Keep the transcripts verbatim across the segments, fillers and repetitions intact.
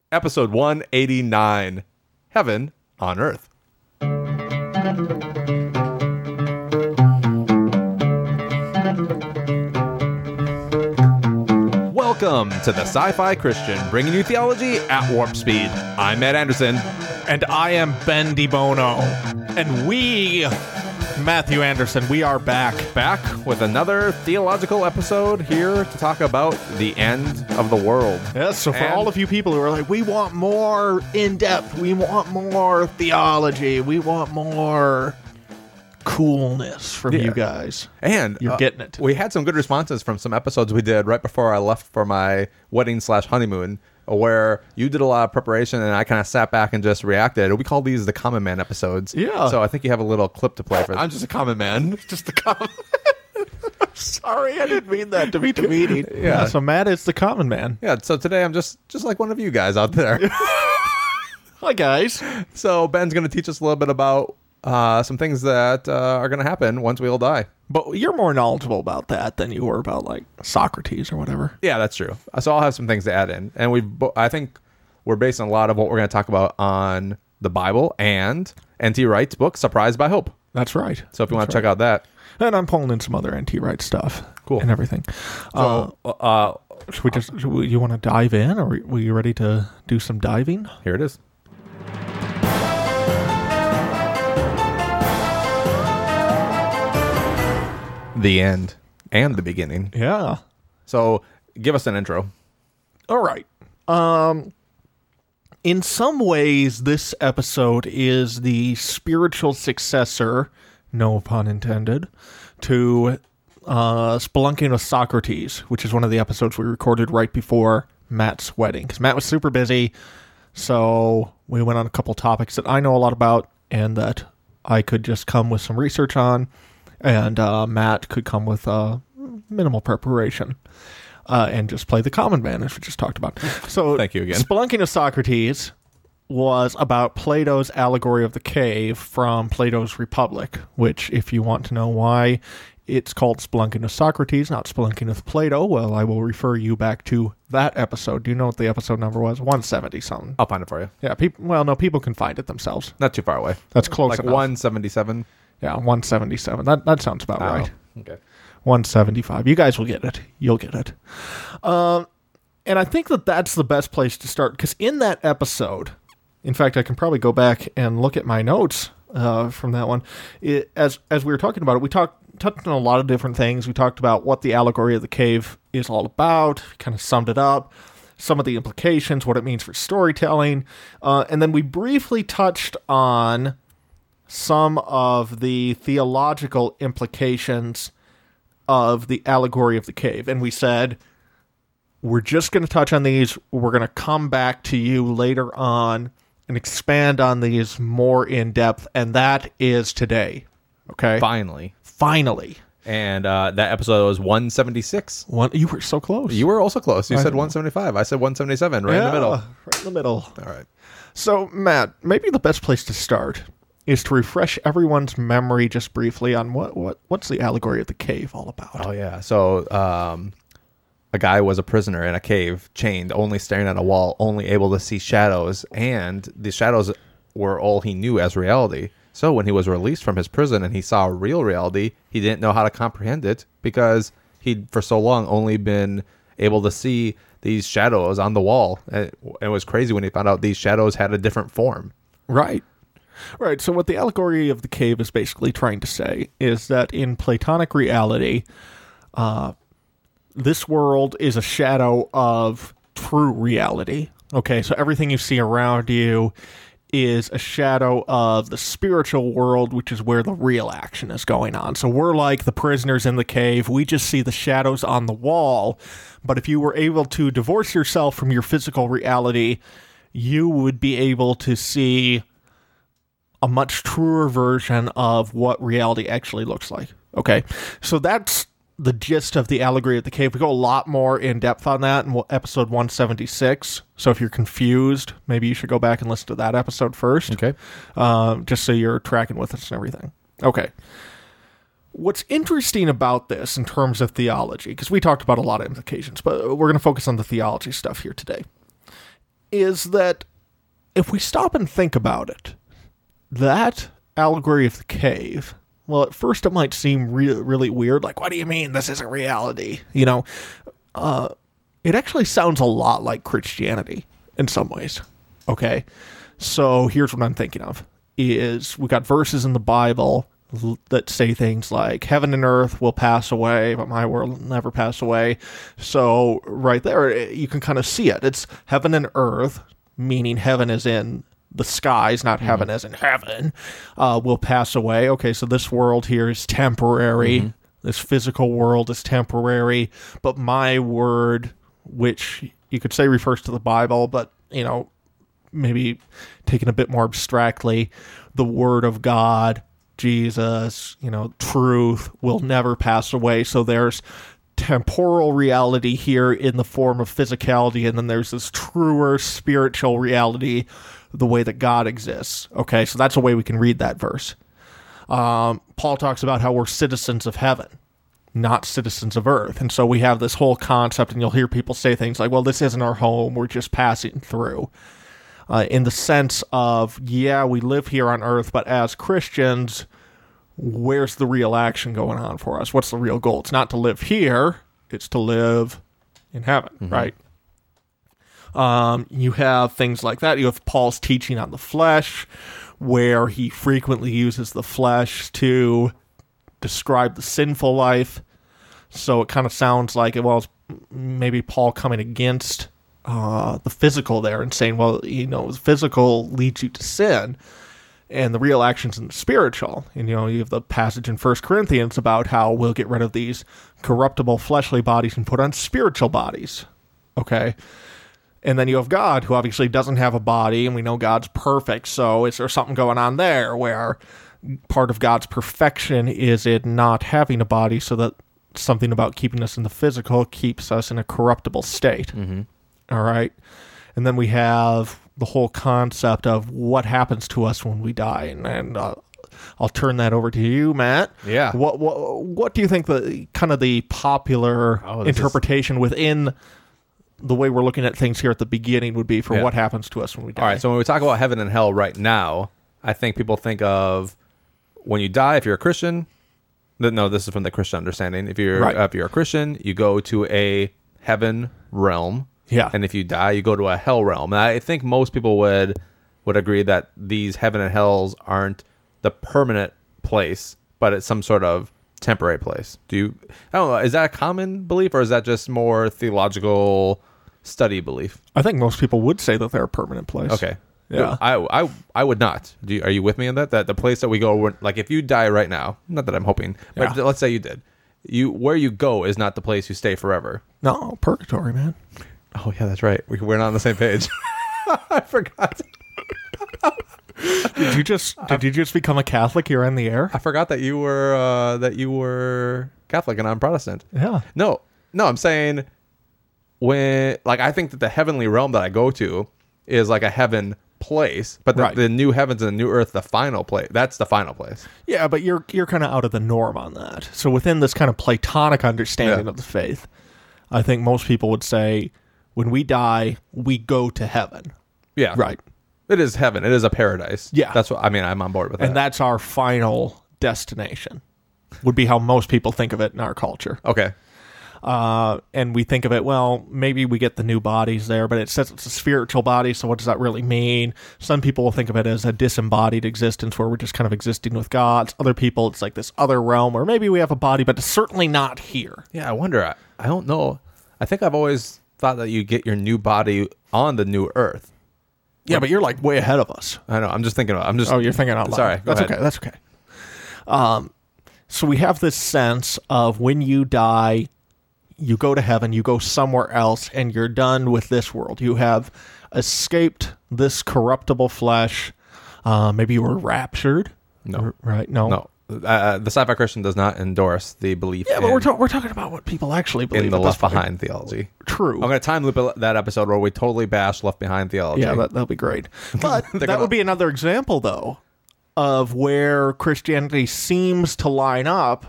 episode one eighty-nine, Heaven on Earth. Welcome to the Sci-Fi Christian, bringing you theology at warp speed. I'm Matt Anderson. And I am Ben DeBono. And we, Matthew Anderson, we are back. Back with another theological episode here to talk about the end of the world. Yes, so for And- all of you people who are like, we want more in-depth, we want more theology, we want more coolness from Yeah. you guys. And You're uh, getting it. We had some good responses from some episodes we did right before I left for my wedding slash honeymoon, where you did a lot of preparation and I kind of sat back and just reacted. We call these the Common Man episodes. Yeah. So I think you have a little clip to play for. I'm just a common man. Just a common I'm sorry, I didn't mean that to be demeaning. Yeah. So Matt is the common man. Yeah. So today I'm just just like one of you guys out there. Hi, guys. So Ben's going to teach us a little bit about uh, some things that uh, are going to happen once we all die. But you're more knowledgeable about that than you were about, like, Socrates or whatever. Yeah, that's true. So I'll have some things to add in, and we I think we're basing a lot of what we're going to talk about on the Bible and N T Wright's book, Surprised by Hope. That's right. So if you want to check out that, And I'm pulling in some other N T Wright stuff. Cool. And everything. so uh, uh, Should we just, should we, you want to dive in, or were you ready to do some diving? here it is. The end and the beginning. Yeah. So give us an intro. All right. Um, in some ways, this episode is the spiritual successor, no pun intended, to uh, Spelunking with Socrates, which is one of the episodes we recorded right before Matt's wedding. Because Matt was super busy, so we went on a couple topics that I know a lot about and that I could just come with some research on, and uh, Matt could come with uh, minimal preparation. Uh, and just play the common man, as we just talked about. So, Thank you again. Spelunking of Socrates was about Plato's allegory of the cave from Plato's Republic, which, if you want to know why it's called Spelunking of Socrates, not Spelunking of Plato, well, I will refer you back to that episode. Do you know what the episode number was? one seventy something. I'll find it for you. Yeah, people. Well, no, people can find it themselves. Not too far away. That's close Like enough. one seventy-seven. Yeah, one seventy-seven. That that sounds about right. Oh, okay. one seventy-five. You guys will get it. You'll get it. Um, and I think that that's the best place to start, because in that episode, in fact, I can probably go back and look at my notes uh, from that one. It, as as we were talking about it, we talked touched on a lot of different things. We talked about what the allegory of the cave is all about, kind of summed it up, some of the implications, what it means for storytelling, uh, and then we briefly touched on some of the theological implications of the allegory of the cave. And we said, we're just going to touch on these. We're going to come back to you later on and expand on these more in depth. And that is today. Okay. Finally. Finally. And uh, that episode was one seventy-six. One, you were so close. You were also close. You I said know. one seventy-five. I said one seventy-seven, right in the Yeah, middle. Right in the middle. All right. So, Matt, maybe the best place to start is to refresh everyone's memory just briefly on what, what what's the allegory of the cave all about. Oh, yeah. So um, a guy was a prisoner in a cave, chained, only staring at a wall, only able to see shadows. And the shadows were all he knew as reality. So when he was released from his prison and he saw real reality, he didn't know how to comprehend it because he'd for so long only been able to see these shadows on the wall. And it was crazy when he found out these shadows had a different form. Right. Right. So what the allegory of the cave is basically trying to say is that in Platonic reality, uh, this world is a shadow of true reality. Okay, so everything you see around you is a shadow of the spiritual world, which is where the real action is going on. So we're like the prisoners in the cave. We just see the shadows on the wall. But if you were able to divorce yourself from your physical reality, you would be able to see a much truer version of what reality actually looks like. Okay, so that's the gist of the allegory of the cave. We go a lot more in depth on that in episode one seventy-six. So if you're confused, maybe you should go back and listen to that episode first. Okay. Um, just so you're tracking with us and everything. Okay. What's interesting about this in terms of theology, because we talked about a lot of implications, but we're going to focus on the theology stuff here today, is that if we stop and think about it, that allegory of the cave, well, at first it might seem re- really weird. Like, what do you mean this isn't reality? You know, uh, it actually sounds a lot like Christianity in some ways. Okay, so here's what I'm thinking of. Is we got verses in the Bible that say things like heaven and earth will pass away, but my word will never pass away. So right there, you can kind of see it. It's heaven and earth, meaning heaven is in the skies, not mm-hmm. heaven as in heaven, uh, will pass away. Okay, so this world here is temporary. Mm-hmm. This physical world is temporary, but my word, which you could say refers to the Bible, but, you know, maybe taken a bit more abstractly, the word of God, Jesus, you know, truth will never pass away. So there's temporal reality here in the form of physicality, and then there's this truer spiritual reality, the way that God exists. Okay, so that's a way we can read that verse. Um, Paul talks about how we're citizens of heaven, not citizens of earth. And so we have this whole concept, and you'll hear people say things like, well, this isn't our home, we're just passing through. Uh, in the sense of, yeah, we live here on earth, but as Christians, where's the real action going on for us? What's the real goal? It's not to live here, it's to live in heaven, mm-hmm. right? Um, you have things like that. You have Paul's teaching on the flesh, where he frequently uses the flesh to describe the sinful life. So it kind of sounds like, well, maybe Paul coming against Uh, the physical there and saying, well, you know, the physical leads you to sin and the real action's in the spiritual. And, you know, you have the passage in First Corinthians about how we'll get rid of these corruptible fleshly bodies and put on spiritual bodies. Okay. And then you have God, who obviously doesn't have a body, and we know God's perfect. So is there something going on there where part of God's perfection is in not having a body, so that something about keeping us in the physical keeps us in a corruptible state? Mm-hmm. All right. And then we have the whole concept of what happens to us when we die. And, and uh, I'll turn that over to you, Matt. Yeah. What what, what do you think the kind of the popular oh, interpretation is... within the way we're looking at things here at the beginning would be for yeah. what happens to us when we die? All right. So when we talk about heaven and hell right now, I think people think of when you die, if you're a Christian, no, this is from the Christian understanding. If you're, right. uh, if you're a Christian, you go to a heaven realm. Yeah. And if you die, you go to a hell realm. And I think most people would would agree that these heaven and hells aren't the permanent place, but it's some sort of temporary place. Do you, I don't know, is that a common belief, or is that just more theological study belief? I think most people would say that they're a permanent place. Okay. Yeah. I I, I would not. Do you, are you with me on that? That the place that we go, like if you die right now, not that I'm hoping, but yeah. let's say you did, you where you go is not the place you stay forever. No, purgatory, man. Oh, yeah, that's right. We, we're not on the same page. I forgot. Did you just did you just become a Catholic here in the air? I forgot that you were uh, that you were Catholic and I'm Protestant. Yeah. No, no, I'm saying when like I think that the heavenly realm that I go to is like a heaven place, but the, right. the new heavens and the new earth, the final place. That's the final place. Yeah, but you're you're kind of out of the norm on that. So within this kind of Platonic understanding yeah. of the faith, I think most people would say, when we die, we go to heaven. Yeah. Right. It is heaven. It is a paradise. Yeah. That's what I mean. I'm on board with that. And that's our final destination, would be how most people think of it in our culture. Okay. Uh, and we think of it, well, maybe we get the new bodies there, but it says it's a spiritual body, so what does that really mean? Some people will think of it as a disembodied existence where we're just kind of existing with God. Other people, it's like this other realm where maybe we have a body, but it's certainly not here. Yeah, I wonder. I, I don't know. I think I've always thought that you get your new body on the new earth. Yeah, but you're like way ahead of us. I know. I'm just thinking. I'm just. Oh, you're thinking out loud. Sorry. Go That's ahead. okay. That's okay. Um, so we have this sense of when you die, you go to heaven, you go somewhere else, and you're done with this world. You have escaped this corruptible flesh. Uh, maybe you were raptured. No. R- right? No. No. Uh, the Sci-Fi Christian does not endorse the belief. Yeah, in, but we're ta- we're talking about what people actually believe in the at Left this point. Behind theology. True. I'm going to time loop that episode where we totally bash Left Behind theology. Yeah, that that'll be great. But that gonna... would be another example, though, of where Christianity seems to line up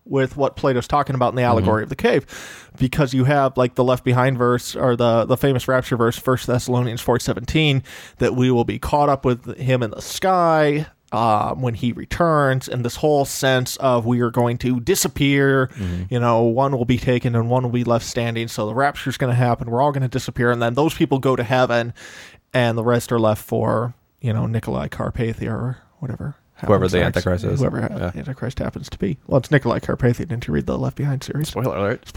with what Plato's talking about in the allegory mm-hmm. of the cave, because you have like the Left Behind verse, or the, the famous rapture verse, First Thessalonians four seventeen, that we will be caught up with him in the sky um, when he returns, and this whole sense of we are going to disappear, mm-hmm. you know, one will be taken and one will be left standing, so the rapture is going to happen, we're all going to disappear, and then those people go to heaven, and the rest are left for, you know, Nikolai Carpathia or whatever. Whoever the next. Antichrist is. Whoever yeah. the Antichrist happens to be. Well, it's Nikolai Carpathia. Didn't you read the Left Behind series? Spoiler alert.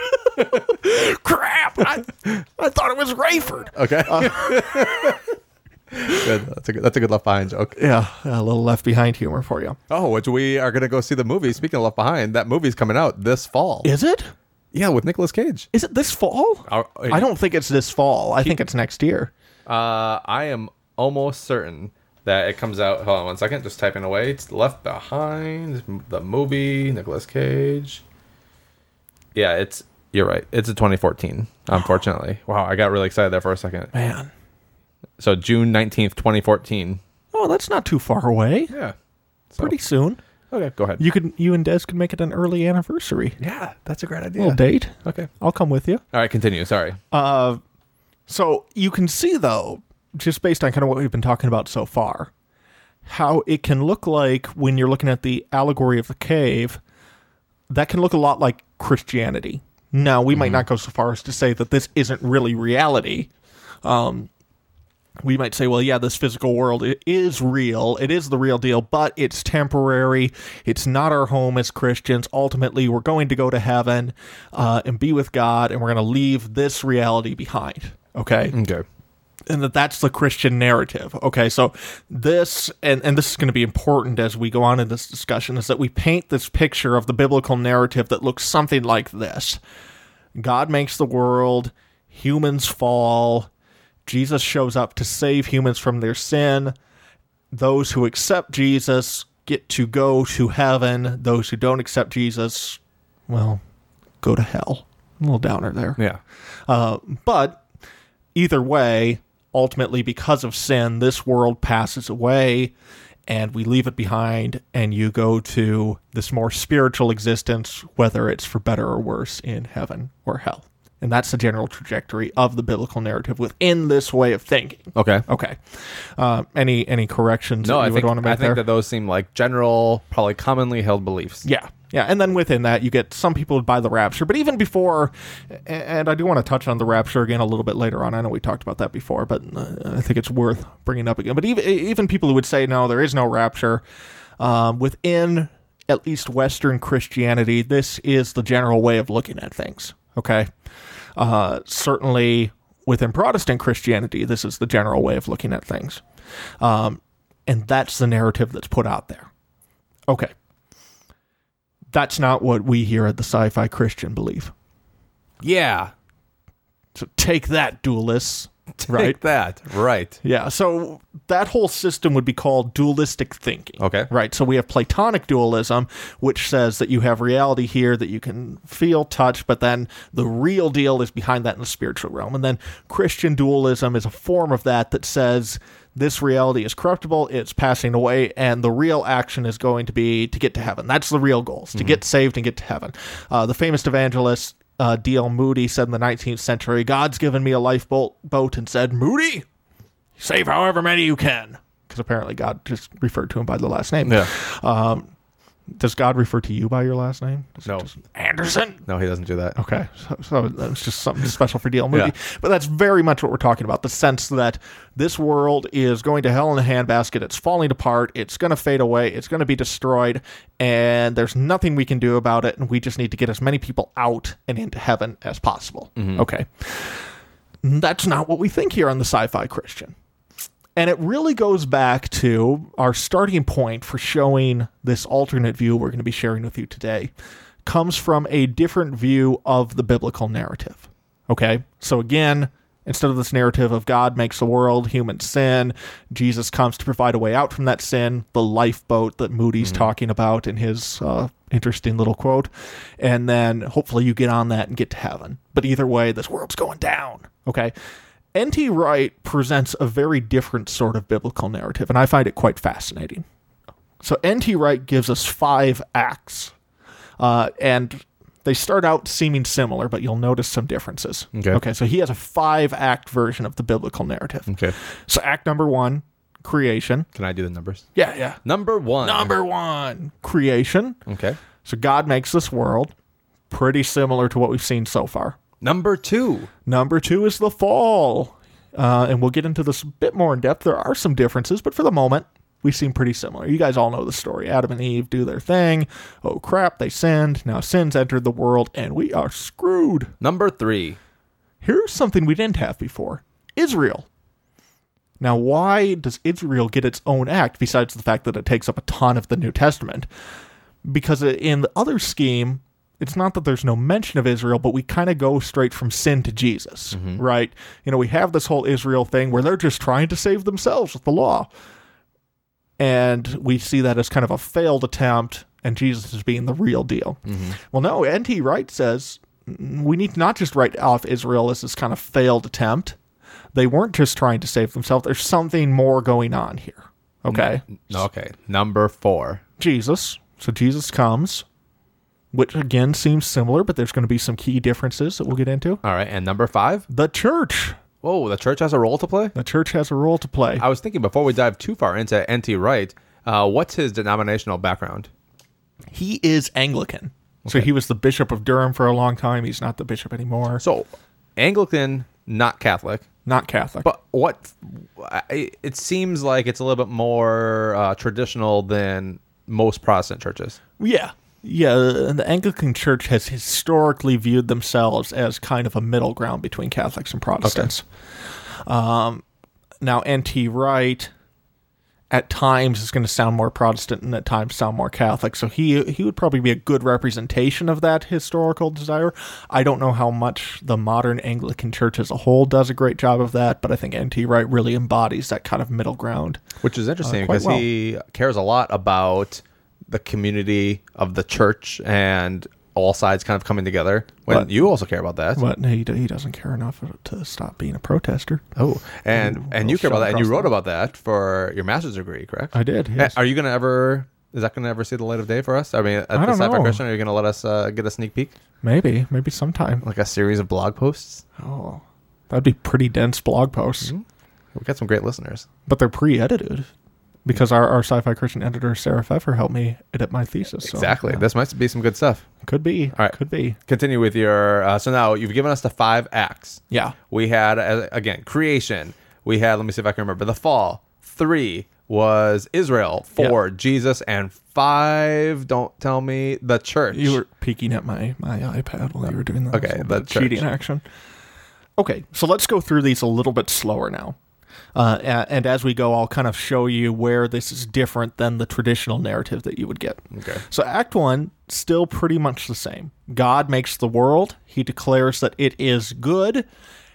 Crap! I, I thought it was Rayford. Okay. Uh, good. That's a good, that's a good Left Behind joke. Yeah, a little Left Behind humor for you. Oh, which we are going to go see the movie. Speaking of Left Behind, that movie's coming out this fall. Is it? Yeah, with Nicolas Cage. Is it this fall? Uh, I don't think it's this fall. I he, think it's next year. Uh, I am almost certain that it comes out. Hold on one second. Just typing away. It's Left Behind, the movie, Nicolas Cage. Yeah, it's. You're right. It's a twenty fourteen. Unfortunately, wow, I got really excited there for a second. Man. So June nineteenth, twenty fourteen. Oh, that's not too far away. Yeah, so. Pretty soon. Okay, go ahead. You could, you and Des could make it an early anniversary. Yeah, that's a great idea. Little date. Okay, I'll come with you. All right, continue. Sorry. Uh, so you can see though, just based on kind of what we've been talking about so far, how it can look like when you're looking at the allegory of the cave, that can look a lot like Christianity. Now, we mm-hmm. might not go so far as to say that this isn't really reality. Um, we might say, well, yeah, this physical world it is real. It is the real deal, but it's temporary. It's not our home as Christians. Ultimately, we're going to go to heaven uh, and be with God, and we're going to leave this reality behind. Okay? Okay. And that that's the Christian narrative. Okay, so this, and, and this is going to be important as we go on in this discussion, is that we paint this picture of the biblical narrative that looks something like this. God makes the world, humans fall, Jesus shows up to save humans from their sin, those who accept Jesus get to go to heaven, those who don't accept Jesus, well, go to hell. A little downer there. Yeah. Uh, but either way, ultimately, because of sin, this world passes away, and we leave it behind, and you go to this more spiritual existence, whether it's for better or worse, in heaven or hell. And that's the general trajectory of the biblical narrative within this way of thinking. Okay. Okay. Uh, any any corrections no, that you I would think, want to make I think there? that those seem like general, probably commonly held beliefs. Yeah. Yeah, and then within that, you get some people would buy the rapture. But even before, and I do want to touch on the rapture again a little bit later on. I know we talked about that before, but I think it's worth bringing up again. But even, even people who would say, no, there is no rapture, um, within at least Western Christianity, this is the general way of looking at things, okay? Uh, certainly within Protestant Christianity, this is the general way of looking at things. Um, and that's the narrative that's put out there. Okay. That's not what we here at the Sci-Fi Christian believe. Yeah. So take that, dualists. Take right? that. Right. Yeah. So that whole system would be called dualistic thinking. Okay. Right. So we have Platonic dualism, which says that you have reality here that you can feel, touch, but then the real deal is behind that in the spiritual realm. And then Christian dualism is a form of that that says this reality is corruptible, it's passing away, and the real action is going to be to get to heaven. That's the real goal, is to mm-hmm. get saved and get to heaven. Uh, the famous evangelist uh, D L Moody said in the nineteenth century, God's given me a lifeboat boat and said, Moody, save however many you can. Because apparently God just referred to him by the last name. Yeah. Um, does God refer to you by your last name? Does no. Just, Anderson? No, he doesn't do that. Okay. So, so that's just something special for D L Moody. Yeah. But that's very much what we're talking about, the sense that this world is going to hell in a handbasket. It's falling apart. It's going to fade away. It's going to be destroyed. And there's nothing we can do about it. And we just need to get as many people out and into heaven as possible. Mm-hmm. Okay. That's not what we think here on the Sci-Fi Christian. And it really goes back to our starting point for showing this alternate view we're going to be sharing with you today, comes from a different view of the biblical narrative. Okay? So again, instead of this narrative of God makes the world, humans sin, Jesus comes to provide a way out from that sin, the lifeboat that Moody's mm-hmm. talking about in his uh, interesting little quote, and then hopefully you get on that and get to heaven. But either way, this world's going down. Okay? N T Wright presents a very different sort of biblical narrative, and I find it quite fascinating. So N T Wright gives us five acts Uh, and they start out seeming similar, but you'll notice some differences. Okay. Okay, so he has a five-act version of the biblical narrative. Okay. So act number one, creation. Can I do the numbers? Yeah, yeah. Number one. Number one, creation. Okay. So God makes this world pretty similar to what we've seen so far. Number two. Number two is the fall. Uh, and we'll get into this a bit more in depth. There are some differences, but for the moment, we seem pretty similar. You guys all know the story. Adam and Eve do their thing. Oh, crap, they sinned. Now sin's entered the world, and we are screwed. Number three. Here's something we didn't have before. Israel. Now, why does Israel get its own act, besides the fact that it takes up a ton of the New Testament? Because in the other scheme, it's not that there's no mention of Israel, but we kind of go straight from sin to Jesus, mm-hmm. right? You know, we have this whole Israel thing where they're just trying to save themselves with the law. And we see that as kind of a failed attempt, and Jesus is being the real deal. Mm-hmm. Well, no, N T Wright says we need to not just write off Israel as this kind of failed attempt. They weren't just trying to save themselves. There's something more going on here. Okay? No, okay. Number four. Jesus. So Jesus comes, which again seems similar, but there's going to be some key differences that we'll get into. All right. And number five? The church. Whoa, the church has a role to play? The church has a role to play. I was thinking before we dive too far into N T Wright, uh, what's his denominational background? He is Anglican. Okay. So he was the Bishop of Durham for a long time. He's not the bishop anymore. So Anglican, not Catholic. Not Catholic. But what, it seems like it's a little bit more uh, traditional than most Protestant churches. Yeah. Yeah, the Anglican Church has historically viewed themselves as kind of a middle ground between Catholics and Protestants. Okay. Um, now, N T Wright, at times, is going to sound more Protestant and at times sound more Catholic, so he he would probably be a good representation of that historical desire. I don't know how much the modern Anglican Church as a whole does a great job of that, but I think N T Wright really embodies that kind of middle ground. Which is interesting, uh, because well. he cares a lot about the community of the church and all sides kind of coming together. When but, you also care about that. But he he doesn't care enough to stop being a protester. Oh, and Ooh, and you care about that, and you wrote about that for your master's degree, correct? I did. Yes. Are you going to ever? Is that going to ever see the light of day for us? I mean, at I the Sci-Fi know. Christian, are you going to let us uh, get a sneak peek? Maybe, maybe sometime. Like a series of blog posts. Oh, that'd be pretty dense blog posts. Mm-hmm. We've got some great listeners, but they're pre-edited. Because our, our Sci-Fi Christian editor, Sarah Pfeffer, helped me edit my thesis. So, exactly. Yeah. This might be some good stuff. Could be. All right. Could be. Continue with your... Uh, so now, you've given us the five acts. Yeah. We had, uh, again, creation. We had, let me see if I can remember, the fall. Three was Israel. Four, yep. Jesus. And five, don't tell me, the church. You were peeking at my, my iPad while you were doing that. Okay, the cheating action. Okay, so let's go through these a little bit slower now. Uh, and as we go, I'll kind of show you where this is different than the traditional narrative that you would get. Okay. So Act one, still pretty much the same. God makes the world. He declares that it is good,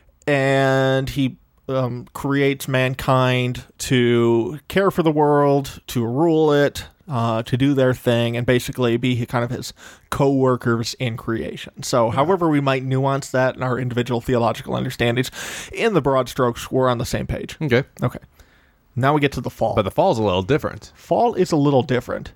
and he um, creates mankind to care for the world, to rule it, uh, to do their thing, and basically be kind of his co-workers in creation. So yeah. however we might nuance that in our individual theological understandings, in the broad strokes, we're on the same page. Okay. Okay. Now we get to the fall. But the fall's a little different. Fall is a little different.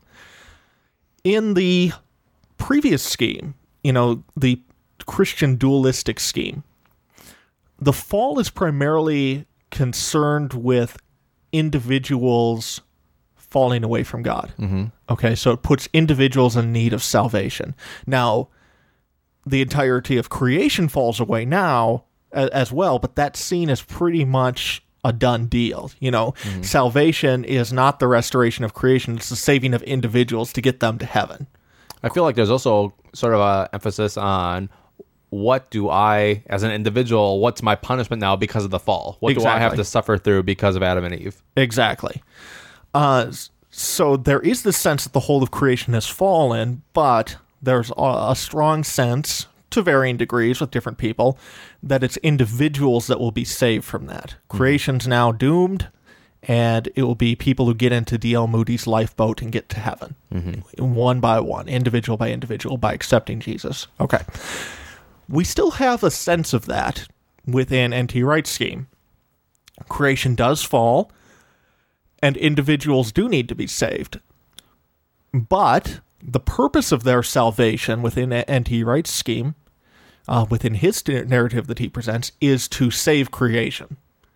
In the previous scheme, you know, the Christian dualistic scheme, the fall is primarily concerned with individuals falling away from God. Mm-hmm. Okay, so it puts individuals in need of salvation. Now, the entirety of creation falls away now as, as well, but that's seen as pretty much a done deal. You know, mm-hmm. Salvation is not the restoration of creation, it's the saving of individuals to get them to heaven. I feel like there's also sort of a emphasis on what do I, as an individual, what's my punishment now because of the fall? What exactly. do I have to suffer through because of Adam and Eve? Exactly. Uh, so there is this sense that the whole of creation has fallen, but there's a, a strong sense, to varying degrees with different people, that it's individuals that will be saved from that. Mm-hmm. Creation's now doomed, and it will be people who get into D L Moody's lifeboat and get to heaven, mm-hmm. one by one, individual by individual, by accepting Jesus. Okay. We still have a sense of that within N T Wright's scheme. Creation does fall, and individuals do need to be saved. But, The purpose of their salvation within N T Wright's scheme, uh, within his narrative that he presents, is to save creation.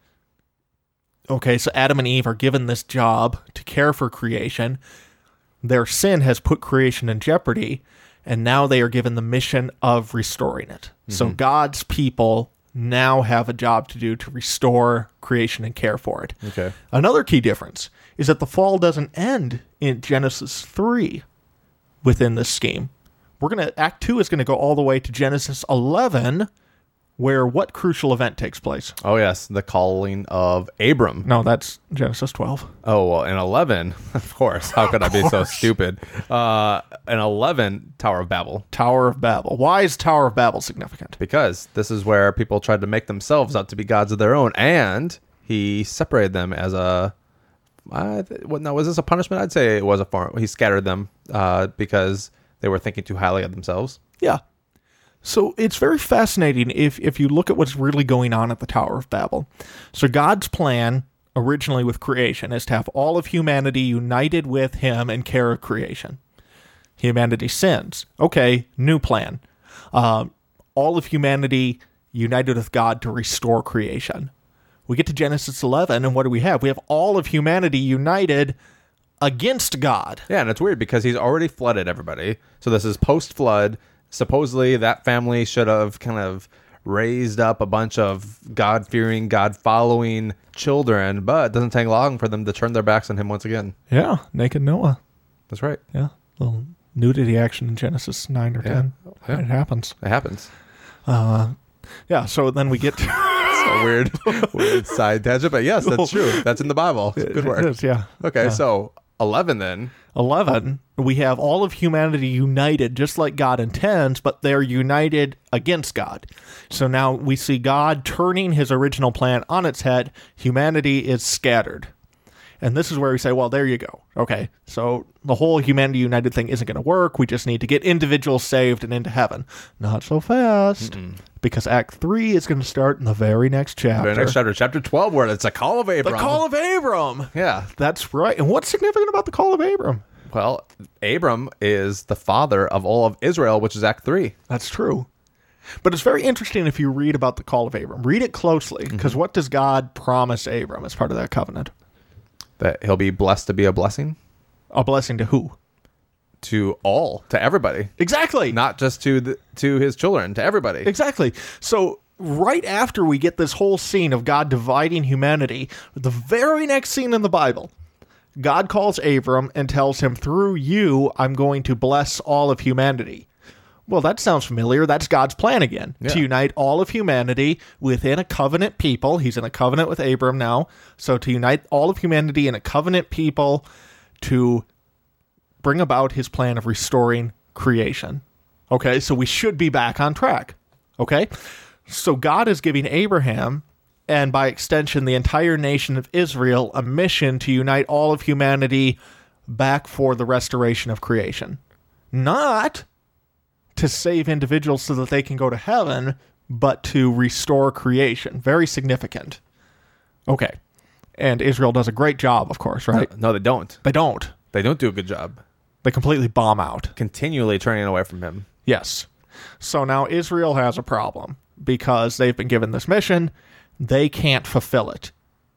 Okay, so Adam and Eve are given this job to care for creation. Their sin has put creation in jeopardy, and now they are given the mission of restoring it. Mm-hmm. So God's people now have a job to do to restore creation and care for it. Okay. Another key difference is that the fall doesn't end in Genesis three within this scheme. We're going to, Act two is going to go all the way to Genesis eleven, where what crucial event takes place? Oh, yes, the calling of Abram. No, that's Genesis twelve. Oh, well, in eleven, of course. How could I be so stupid? Uh, in eleven, Tower of Babel. Tower of Babel. Why is Tower of Babel significant? Because this is where people tried to make themselves out to be gods of their own, and he separated them as a... Uh, what, no, was this a punishment? I'd say it was a form. He scattered them uh, because they were thinking too highly of themselves. Yeah. So it's very fascinating if, if you look at what's really going on at the Tower of Babel. So God's plan originally with creation is to have all of humanity united with him and care of creation. Humanity sins. Okay, new plan. Uh, all of humanity united with God to restore creation. We get to Genesis eleven, and what do we have? We have all of humanity united against God. Yeah, and it's weird because he's already flooded everybody. So this is post-flood. Supposedly that family should have kind of raised up a bunch of God-fearing, God-following children, but it doesn't take long for them to turn their backs on him once again. Yeah, naked Noah. That's right. Yeah, little nudity action in Genesis nine or Yeah. ten. Yeah. It happens. It happens. Uh, yeah, so then we get to... A weird, weird side tangent, but yes, that's true. That's in the Bible. It's good work. It is, yeah. Okay, Yeah. so eleven then. eleven, we have all of humanity united just like God intends, but they're united against God. So now we see God turning his original plan on its head. Humanity is scattered. And this is where we say, well, there you go. Okay, so the whole humanity united thing isn't going to work. We just need to get individuals saved and into heaven. Not so fast, Mm-mm. because Act three is going to start in the very next chapter. Very next chapter, chapter twelve, where it's a call of Abram. The call of Abram. Yeah. That's right. And what's significant about the call of Abram? Well, Abram is the father of all of Israel, which is Act three. That's true. But it's very interesting if you read about the call of Abram. Read it closely, because mm-hmm. what does God promise Abram as part of that covenant? That he'll be blessed to be a blessing? A blessing to who? To all, to everybody. Exactly. Not just to the, to his children, to everybody. Exactly. So right after we get this whole scene of God dividing humanity, the very next scene in the Bible, God calls Abram and tells him, through you, I'm going to bless all of humanity. Well, that sounds familiar. That's God's plan again, yeah. to unite all of humanity within a covenant people. He's in a covenant with Abram now. So to unite all of humanity in a covenant people to bring about his plan of restoring creation. Okay, so we should be back on track. Okay, so God is giving Abraham, and by extension the entire nation of Israel, a mission to unite all of humanity back for the restoration of creation. Not to save individuals so that they can go to heaven, but to restore creation. Very significant. Okay. And Israel does a great job, of course, right? No, no, they don't. They don't. They don't do a good job. They completely bomb out. Continually turning away from him. Yes. So now Israel has a problem because they've been given this mission. They can't fulfill it.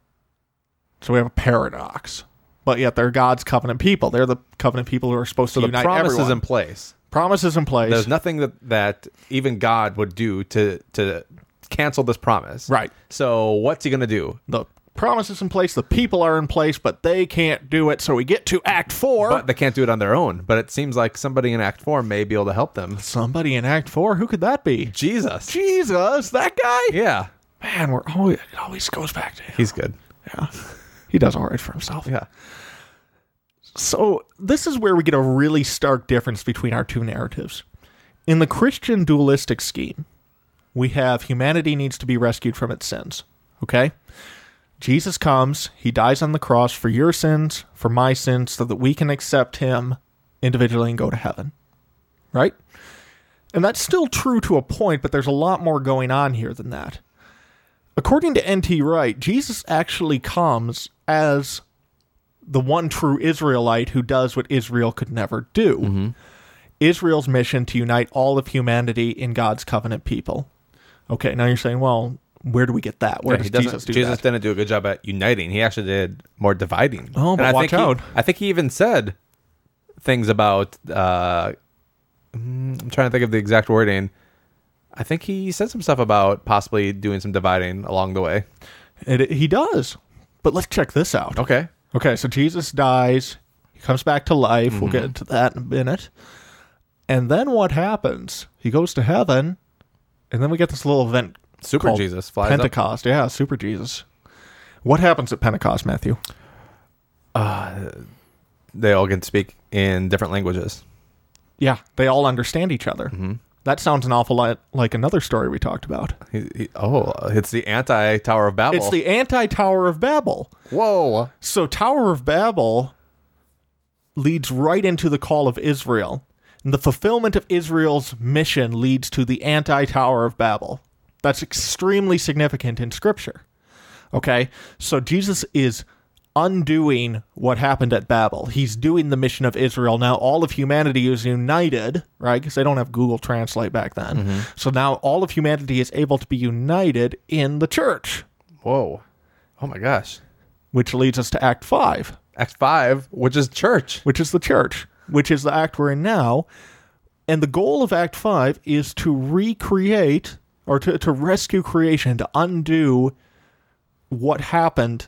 So we have a paradox. But yet they're God's covenant people. They're the covenant people who are supposed so to unite everyone. So the promise everyone. is in place. Promises in place. There's nothing that, that even God would do to to cancel this promise. Right. So what's he going to do? The promise is in place. The people are in place, but they can't do it. So we get to Act four. But they can't do it on their own. But it seems like somebody in Act four may be able to help them. Somebody in Act four? Who could that be? Jesus. Jesus, that guy? Yeah. Man, we're always, it always goes back to him. He's good. Yeah. He does all right for himself. Yeah. So this is where we get a really stark difference between our two narratives. In the Christian dualistic scheme, we have humanity needs to be rescued from its sins. Okay? Jesus comes, he dies on the cross for your sins, for my sins, so that we can accept him individually and go to heaven. Right? And that's still true to a point, but there's a lot more going on here than that. According to N T Wright, Jesus actually comes as the one true Israelite who does what Israel could never do. Mm-hmm. Israel's mission to unite all of humanity in God's covenant people. Okay, now you're saying, well, where do we get that? Where Yeah, does he doesn't- Jesus do Jesus that? didn't do a good job at uniting. He actually did more dividing. Oh, but And I watch think he- out. I think he even said things about. Uh, mm, I'm trying to think of the exact wording. I think he said some stuff about possibly doing some dividing along the way. It, he does. But let's check this out. Okay. Okay, so Jesus dies. He comes back to life. Mm-hmm. We'll get into that in a minute. And then what happens? He goes to heaven, and then we get this little event Super called Jesus flies up. Pentecost. Yeah, Super Jesus. What happens at Pentecost, Matthew? They all can speak in different languages. Yeah, they all understand each other. Mm-hmm. That sounds an awful lot like another story we talked about. He, he, oh, it's the anti-Tower of Babel. It's the anti-Tower of Babel. Whoa. So Tower of Babel leads right into the call of Israel. And the fulfillment of Israel's mission leads to the anti-Tower of Babel. That's extremely significant in Scripture. Okay? So Jesus is undoing what happened at Babel. He's doing the mission of Israel. Now all of humanity is united, right? Because they don't have Google Translate back then. Mm-hmm. So now all of humanity is able to be united in the church, Whoa. Oh my gosh. which leads us to Act five. Act five, which is church. Which is the church, which is the act we're in now. And the goal of Act five is to recreate or to, to rescue creation, to undo what happened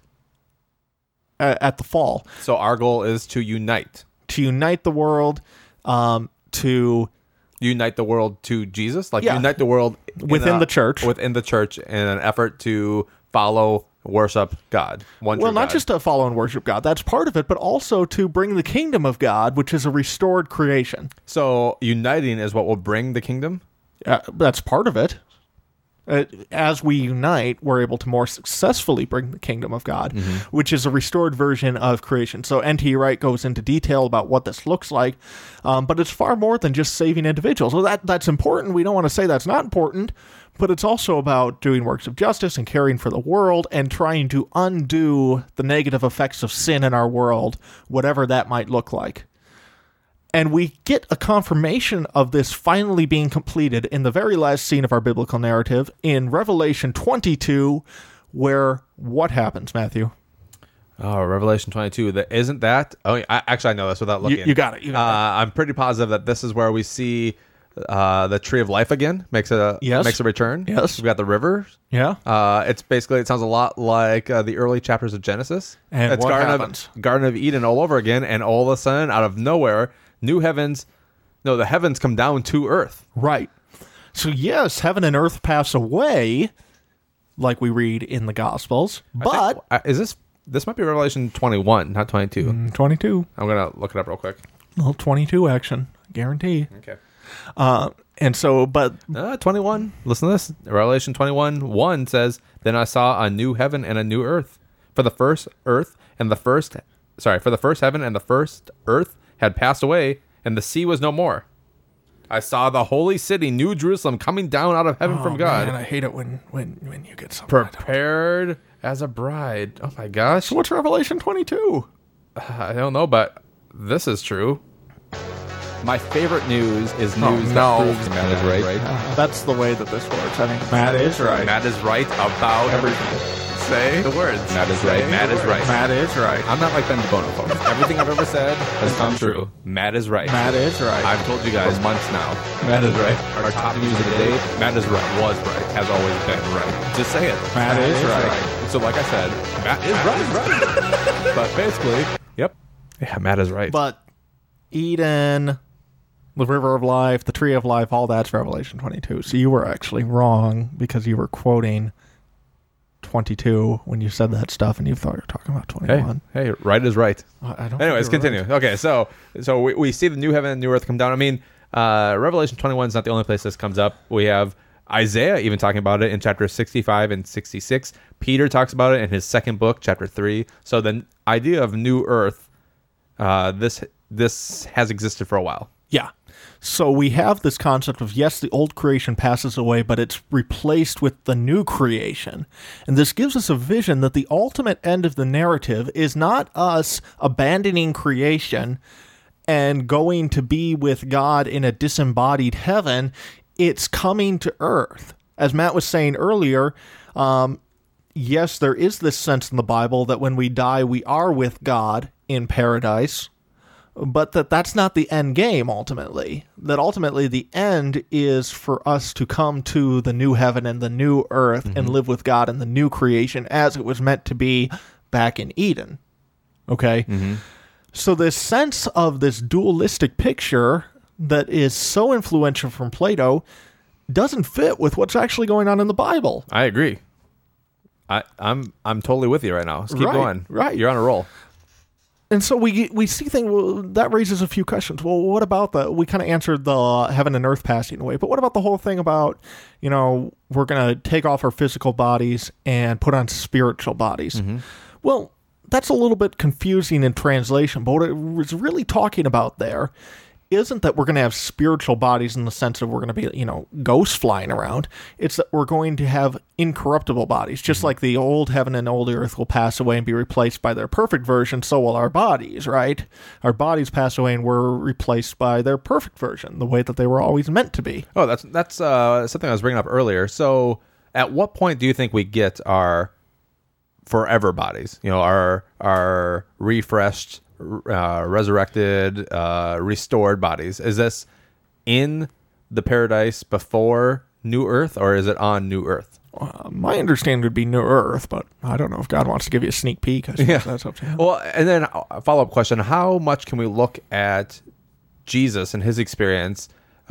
at, at the fall, So our goal is to unite. to unite the world, um, to Unite the world to Jesus? Like Yeah. unite the world in Within a- the church. Within the church in an effort to follow, worship God. One well, true not God. just to follow and worship God. That's part of it, but also to bring the kingdom of God, which is a restored creation. So uniting is what will bring the kingdom? Uh, that's part of it. Uh, as we unite, we're able to more successfully bring the kingdom of God, which is a restored version of creation. So N T Wright goes into detail about what this looks like, um, but it's far more than just saving individuals. So that that's important. We don't want to say that's not important, but it's also about doing works of justice and caring for the world and trying to undo the negative effects of sin in our world, whatever that might look like. And we get a confirmation of this finally being completed in the very last scene of our biblical narrative in Revelation twenty-two, where what happens, Matthew? Oh, Revelation twenty-two. That isn't that? Oh, yeah, I, actually, I know this without looking. You, you got it. You got Uh, I'm pretty positive that this is where we see uh, the tree of life again. Makes a Yes. makes a return. Yes. We've got the river. it. Yeah. Uh, it's basically it sounds a lot like uh, the early chapters of Genesis. And it's what Garden happens? of Garden of Eden all over again, and all of a sudden, out of nowhere, new heavens. No, the heavens come down to earth. Right. So, yes, heaven and earth pass away, like we read in the Gospels, I but think- uh, is this this might be Revelation twenty-one, not twenty-two. twenty-two. I'm gonna look it up real quick. Well, twenty-two action, guarantee. Okay. Uh, and so, but Uh, twenty-one. Listen to this. Revelation twenty-one one says, "Then I saw a new heaven and a new earth. For the first earth and the first, sorry, for the first heaven and the first earth had passed away, and the sea was no more. I saw the holy city, New Jerusalem, coming down out of heaven oh, from God, man, I hate it when when when you get something. prepared as a bride." Oh my gosh. So, what's Revelation twenty-two? I don't know, but this is true. My favorite news is news Oh, that no. proves Matt is right. Uh, that's the way that this works. I think Matt is right. Matt is right about everything. Say the words. Matt is Say right. Matt the is right. Matt is right. I'm not like Ben DeBono, folks. Everything I've ever said has come true. Matt is right. Matt is right. I've told you guys months now. Matt is right. Our top news of the day, Matt is right. Was right. Has always been right. Just say it. Matt is right. So like I said, Matt is right. right. But basically, yep. Yeah, Matt is right. But Eden, the river of life, the tree of life, all that's Revelation twenty-two. So you were actually wrong because you were quoting twenty-two when you said that stuff, and you thought you were talking about hey, twenty-one. hey, right is right. I don't. Anyways, think you were continue. Okay, so so we, we see the new heaven and new earth come down. I mean, uh, Revelation twenty-one is not the only place this comes up. We have Isaiah even talking about it in chapter sixty-five and sixty-six. Peter talks about it in his second book, chapter three. So the idea of new earth, uh, this this has existed for a while. Yeah. So we have this concept of, yes, the old creation passes away, but it's replaced with the new creation. And this gives us a vision that the ultimate end of the narrative is not us abandoning creation and going to be with God in a disembodied heaven. It's coming to earth. As Matt was saying earlier, um, yes, there is this sense in the Bible that when we die, we are with God in paradise. But that that's not the end game, ultimately. That ultimately the end is for us to come to the new heaven and the new earth mm-hmm. and live with God in the new creation as it was meant to be back in Eden. Okay? Mm-hmm. So this sense of this dualistic picture that is so influential from Plato doesn't fit with what's actually going on in the Bible. I agree. I, I'm I'm totally with you right now. Let's keep right, going. Right. You're on a roll. And so we we see things, well, that raises a few questions. Well, what about the, we kind of answered the heaven and earth passing away, but what about the whole thing about, you know, we're going to take off our physical bodies and put on spiritual bodies? Mm-hmm. Well, that's a little bit confusing in translation, but what it was really talking about there isn't that we're going to have spiritual bodies in the sense of we're going to be, you know, ghosts flying around. It's that we're going to have incorruptible bodies. Just mm-hmm. like the old heaven and old earth will pass away and be replaced by their perfect version, so will our bodies, right? Our bodies pass away and we're replaced by their perfect version, the way that they were always meant to be. Oh, that's that's uh, something I was bringing up earlier. So at what point do you think we get our forever bodies? You know, our our refreshed, Uh, resurrected, uh, restored bodies. Is this in the paradise before New Earth, or is it on New Earth? Uh, my understanding would be New Earth, but I don't know if God wants to give you a sneak peek. I suppose yeah. that's up to him. Well, and then a follow-up question, how much can we look at Jesus and his experience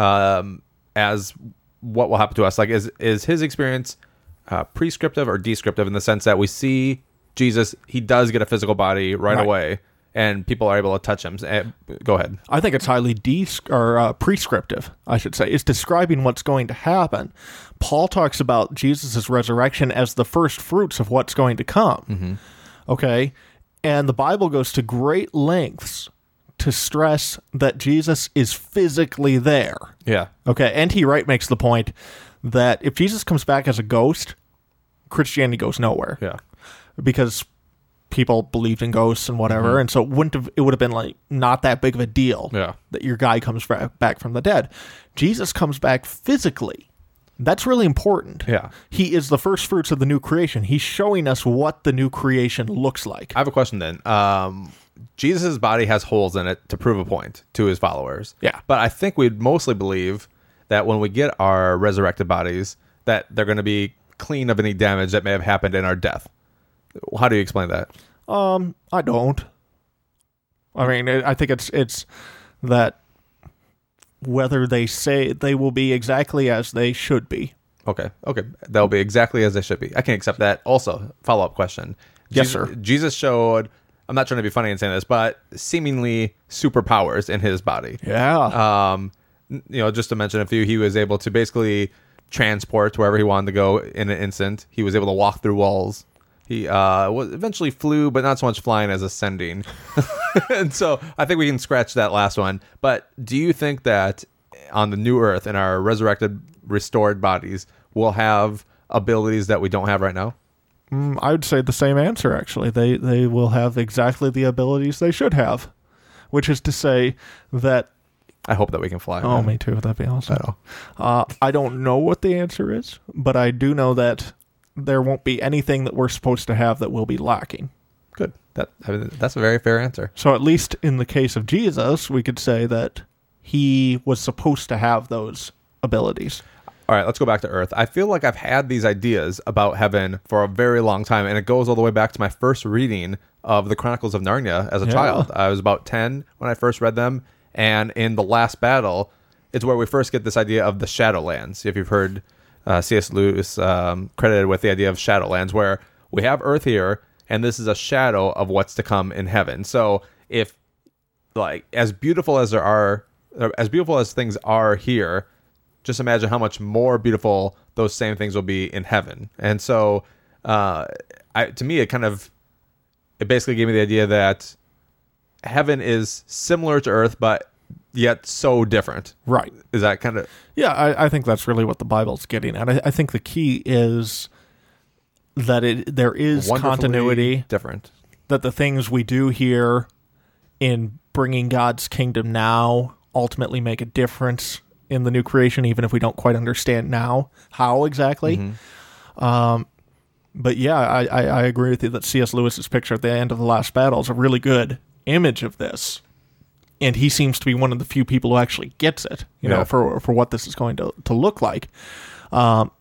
um, as what will happen to us? Like, is, is his experience uh, prescriptive or descriptive in the sense that we see Jesus, he does get a physical body right, right. away, and people are able to touch him? Go ahead. I think it's highly de- or uh, prescriptive, I should say. It's describing what's going to happen. Paul talks about Jesus' resurrection as the first fruits of what's going to come. Mm-hmm. Okay? And the Bible goes to great lengths to stress that Jesus is physically there. Yeah. Okay? N T Wright makes the point that if Jesus comes back as a ghost, Christianity goes nowhere. Yeah. Because people believed in ghosts and whatever, mm-hmm. and so it wouldn't have, it would have been like not that big of a deal yeah. that your guy comes back from the dead. Jesus comes back physically. That's really important. Yeah. He is the first fruits of the new creation. He's showing us what the new creation looks like. I have a question then. Um, Jesus' body has holes in it to prove a point to his followers. Yeah. But I think we'd mostly believe that when we get our resurrected bodies, that they're going to be clean of any damage that may have happened in our death. How do you explain that? Um, I don't. I mean, I think it's it's that whether they say they will be exactly as they should be. Okay, okay. They'll be exactly as they should be. I can accept that. Also, follow-up question. Yes, Jesus, sir. Jesus showed, I'm not trying to be funny in saying this, but seemingly superpowers in his body. Yeah. Um, you know, just to mention a few, he was able to basically transport wherever he wanted to go in an instant. He was able to walk through walls. He uh, was eventually flew, but not so much flying as ascending. And so I think we can scratch that last one. But do you think that on the new earth, in our resurrected, restored bodies, we'll have abilities that we don't have right now? Mm, I would say the same answer, actually. They, they will have exactly the abilities they should have, which is to say that... I hope that we can fly. Oh, me too. That'd be awesome. I, know. Uh, I don't know what the answer is, but I do know that there won't be anything that we're supposed to have that will be lacking. Good. That I mean, that's a very fair answer. So at least in the case of Jesus, we could say that he was supposed to have those abilities. All right, let's go back to Earth. I feel like I've had these ideas about heaven for a very long time, and it goes all the way back to my first reading of the Chronicles of Narnia as a yeah. child. I was about ten when I first read them, and in the last battle, it's where we first get this idea of the Shadowlands. If you've heard uh, C S Lewis um, credited with the idea of Shadowlands, where we have Earth here, and this is a shadow of what's to come in heaven. So if, like, as beautiful as there are, as beautiful as things are here, just imagine how much more beautiful those same things will be in heaven. And so, uh, I, to me, it kind of, it basically gave me the idea that heaven is similar to Earth, but yet so different. Right. Is that kind of... Yeah, I, I think that's really what the Bible's getting at. I, I think the key is that it there is continuity, different. that the things we do here in bringing God's kingdom now ultimately make a difference in the new creation, even if we don't quite understand now how exactly. Mm-hmm. Um, but yeah, I, I, I agree with you that C S. Lewis's picture at the end of The Last Battle is a really good image of this. And he seems to be one of the few people who actually gets it, you yeah. know, for for what this is going to, to look like. Um,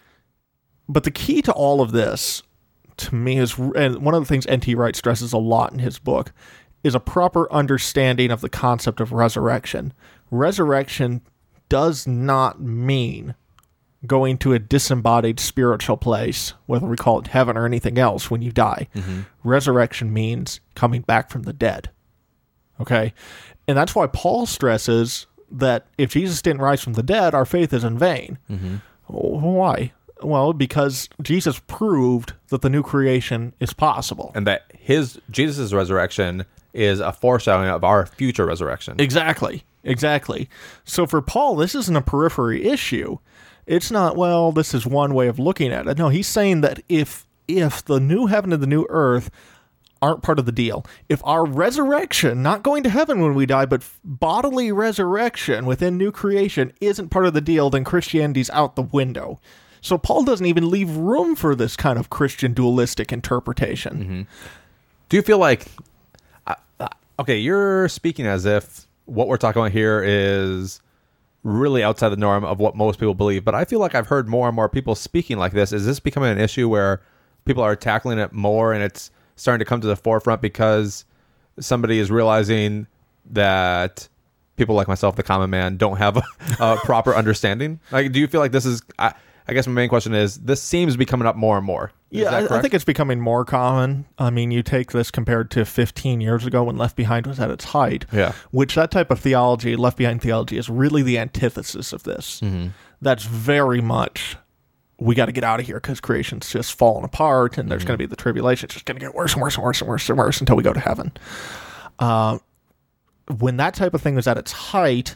but the key to all of this, to me, is, and one of the things N T Wright stresses a lot in his book, is a proper understanding of the concept of resurrection. Resurrection does not mean going to a disembodied spiritual place, whether we call it heaven or anything else, when you die. Mm-hmm. Resurrection means coming back from the dead. Okay? And that's why Paul stresses that if Jesus didn't rise from the dead, our faith is in vain. Mm-hmm. Why? Well, because Jesus proved that the new creation is possible. And that his Jesus' resurrection is a foreshadowing of our future resurrection. Exactly. Exactly. So for Paul, this isn't a periphery issue. It's not, well, this is one way of looking at it. No, he's saying that if if the new heaven and the new earth aren't part of the deal, if our resurrection, not going to heaven when we die, but bodily resurrection within new creation isn't part of the deal, then Christianity's out the window. So Paul doesn't even leave room for this kind of Christian dualistic interpretation. Mm-hmm. Do you feel like, uh, uh, okay, you're speaking as if what we're talking about here is really outside the norm of what most people believe, but I feel like I've heard more and more people speaking like this. Is this becoming an issue where people are tackling it more and it's starting to come to the forefront because somebody is realizing that people like myself, the common man, don't have a, a proper understanding? Like, do you feel like this is... I, I guess my main question is, this seems to be coming up more and more. Is yeah, that I, I think it's becoming more common. I mean, you take this compared to fifteen years ago when Left Behind was at its height, yeah. which that type of theology, Left Behind theology, is really the antithesis of this. Mm-hmm. That's very much, we got to get out of here because creation's just falling apart and there's mm-hmm. going to be the tribulation. It's just going to get worse and worse and worse and worse and worse until we go to heaven. Uh, when that type of thing was at its height,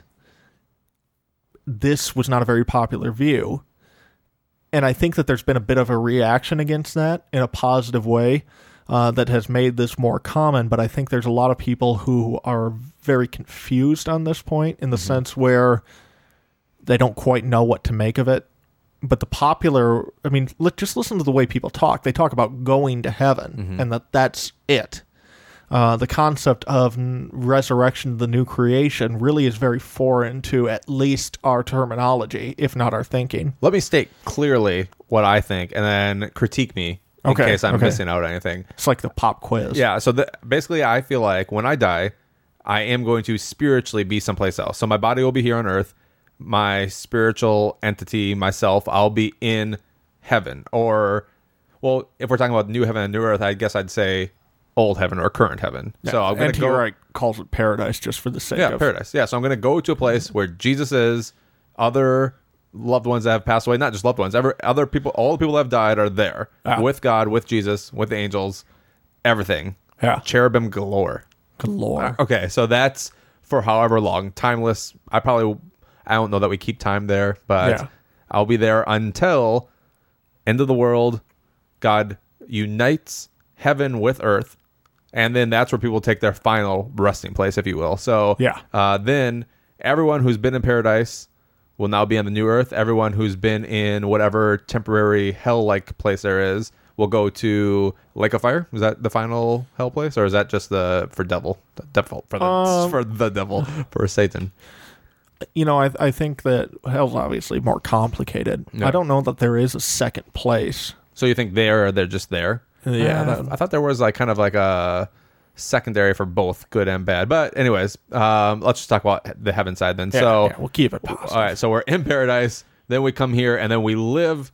this was not a very popular view. And I think that there's been a bit of a reaction against that in a positive way uh, that has made this more common. But I think there's a lot of people who are very confused on this point in the mm-hmm. sense where they don't quite know what to make of it. But the popular, I mean, look, just listen to the way people talk. They talk about going to heaven mm-hmm. and that that's it. Uh, the concept of n- resurrection, the new creation, really is very foreign to at least our terminology, if not our thinking. Let me state clearly what I think, and then critique me in okay, case I'm okay. missing out on anything. It's like the pop quiz. Yeah, so the, basically I feel like when I die, I am going to spiritually be someplace else. So my body will be here on earth. My spiritual entity, myself, I'll be in heaven. Or, well, if we're talking about new heaven and new earth, I guess I'd say old heaven or current heaven. Yeah. So I'm going to go. Right, calls it paradise just for the sake yeah, of paradise. Yeah, so I'm going to go to a place where Jesus is, other loved ones that have passed away, not just loved ones, ever other people, all the people that have died are there ah. with God, with Jesus, with the angels, everything. Yeah, cherubim galore. Galore. Okay, so that's for however long, timeless. I probably, I don't know that we keep time there, but yeah. I'll be there until end of the world. God unites heaven with earth. And then that's where people take their final resting place, if you will. So yeah. uh, then everyone who's been in paradise will now be on the new earth. Everyone who's been in whatever temporary hell-like place there is will go to Lake of Fire. Is that the final hell place, or is that just the for devil, the devil for the um, for the devil for Satan? You know, I I think that hell's obviously more complicated. Yeah. I don't know that there is a second place. So you think they're they're just there? Yeah, uh, that, I thought there was like kind of like a secondary for both good and bad. But anyways, um, let's just talk about the heaven side then. Yeah, so yeah, we'll keep it positive. All right, so we're in paradise, then we come here, and then we live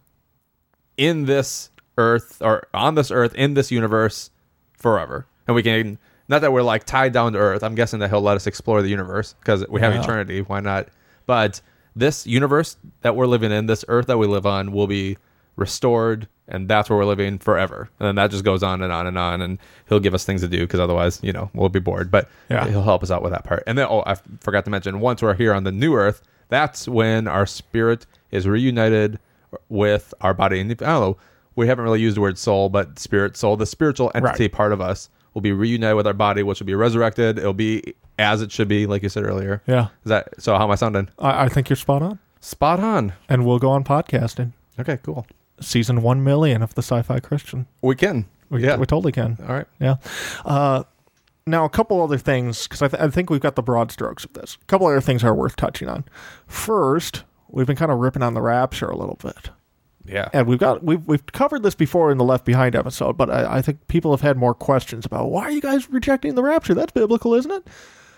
in this earth or on this earth in this universe forever, and we can. Not that we're like tied down to earth. I'm guessing that he'll let us explore the universe because we have yeah. eternity. Why not? But this universe that we're living in, this earth that we live on, will be restored, and that's where we're living forever. And then that just goes on and on and on, and he'll give us things to do because otherwise, you know, we'll be bored. But Yeah. he'll help us out with that part. And then, oh, I forgot to mention, once we're here on the new earth, that's when our spirit is reunited with our body. And if, I don't know, we haven't really used the word soul, but spirit, soul, the spiritual entity Right. part of us will be reunited with our body, which will be resurrected. It'll be as it should be, like you said earlier. Yeah. Is that so? How am I sounding? I, I think you're spot on. Spot on. And we'll go on podcasting. Okay, cool. Season one million of the Sci-Fi Christian. We can. We, yeah. we totally can. All right. Yeah. Uh, now, a couple other things, because I, th- I think we've got the broad strokes of this. A couple other things are worth touching on. First, we've been kind of ripping on the rapture a little bit. Yeah. And we've got we've we've covered this before in the Left Behind episode, but I, I think people have had more questions about why are you guys rejecting the rapture? That's biblical, isn't it?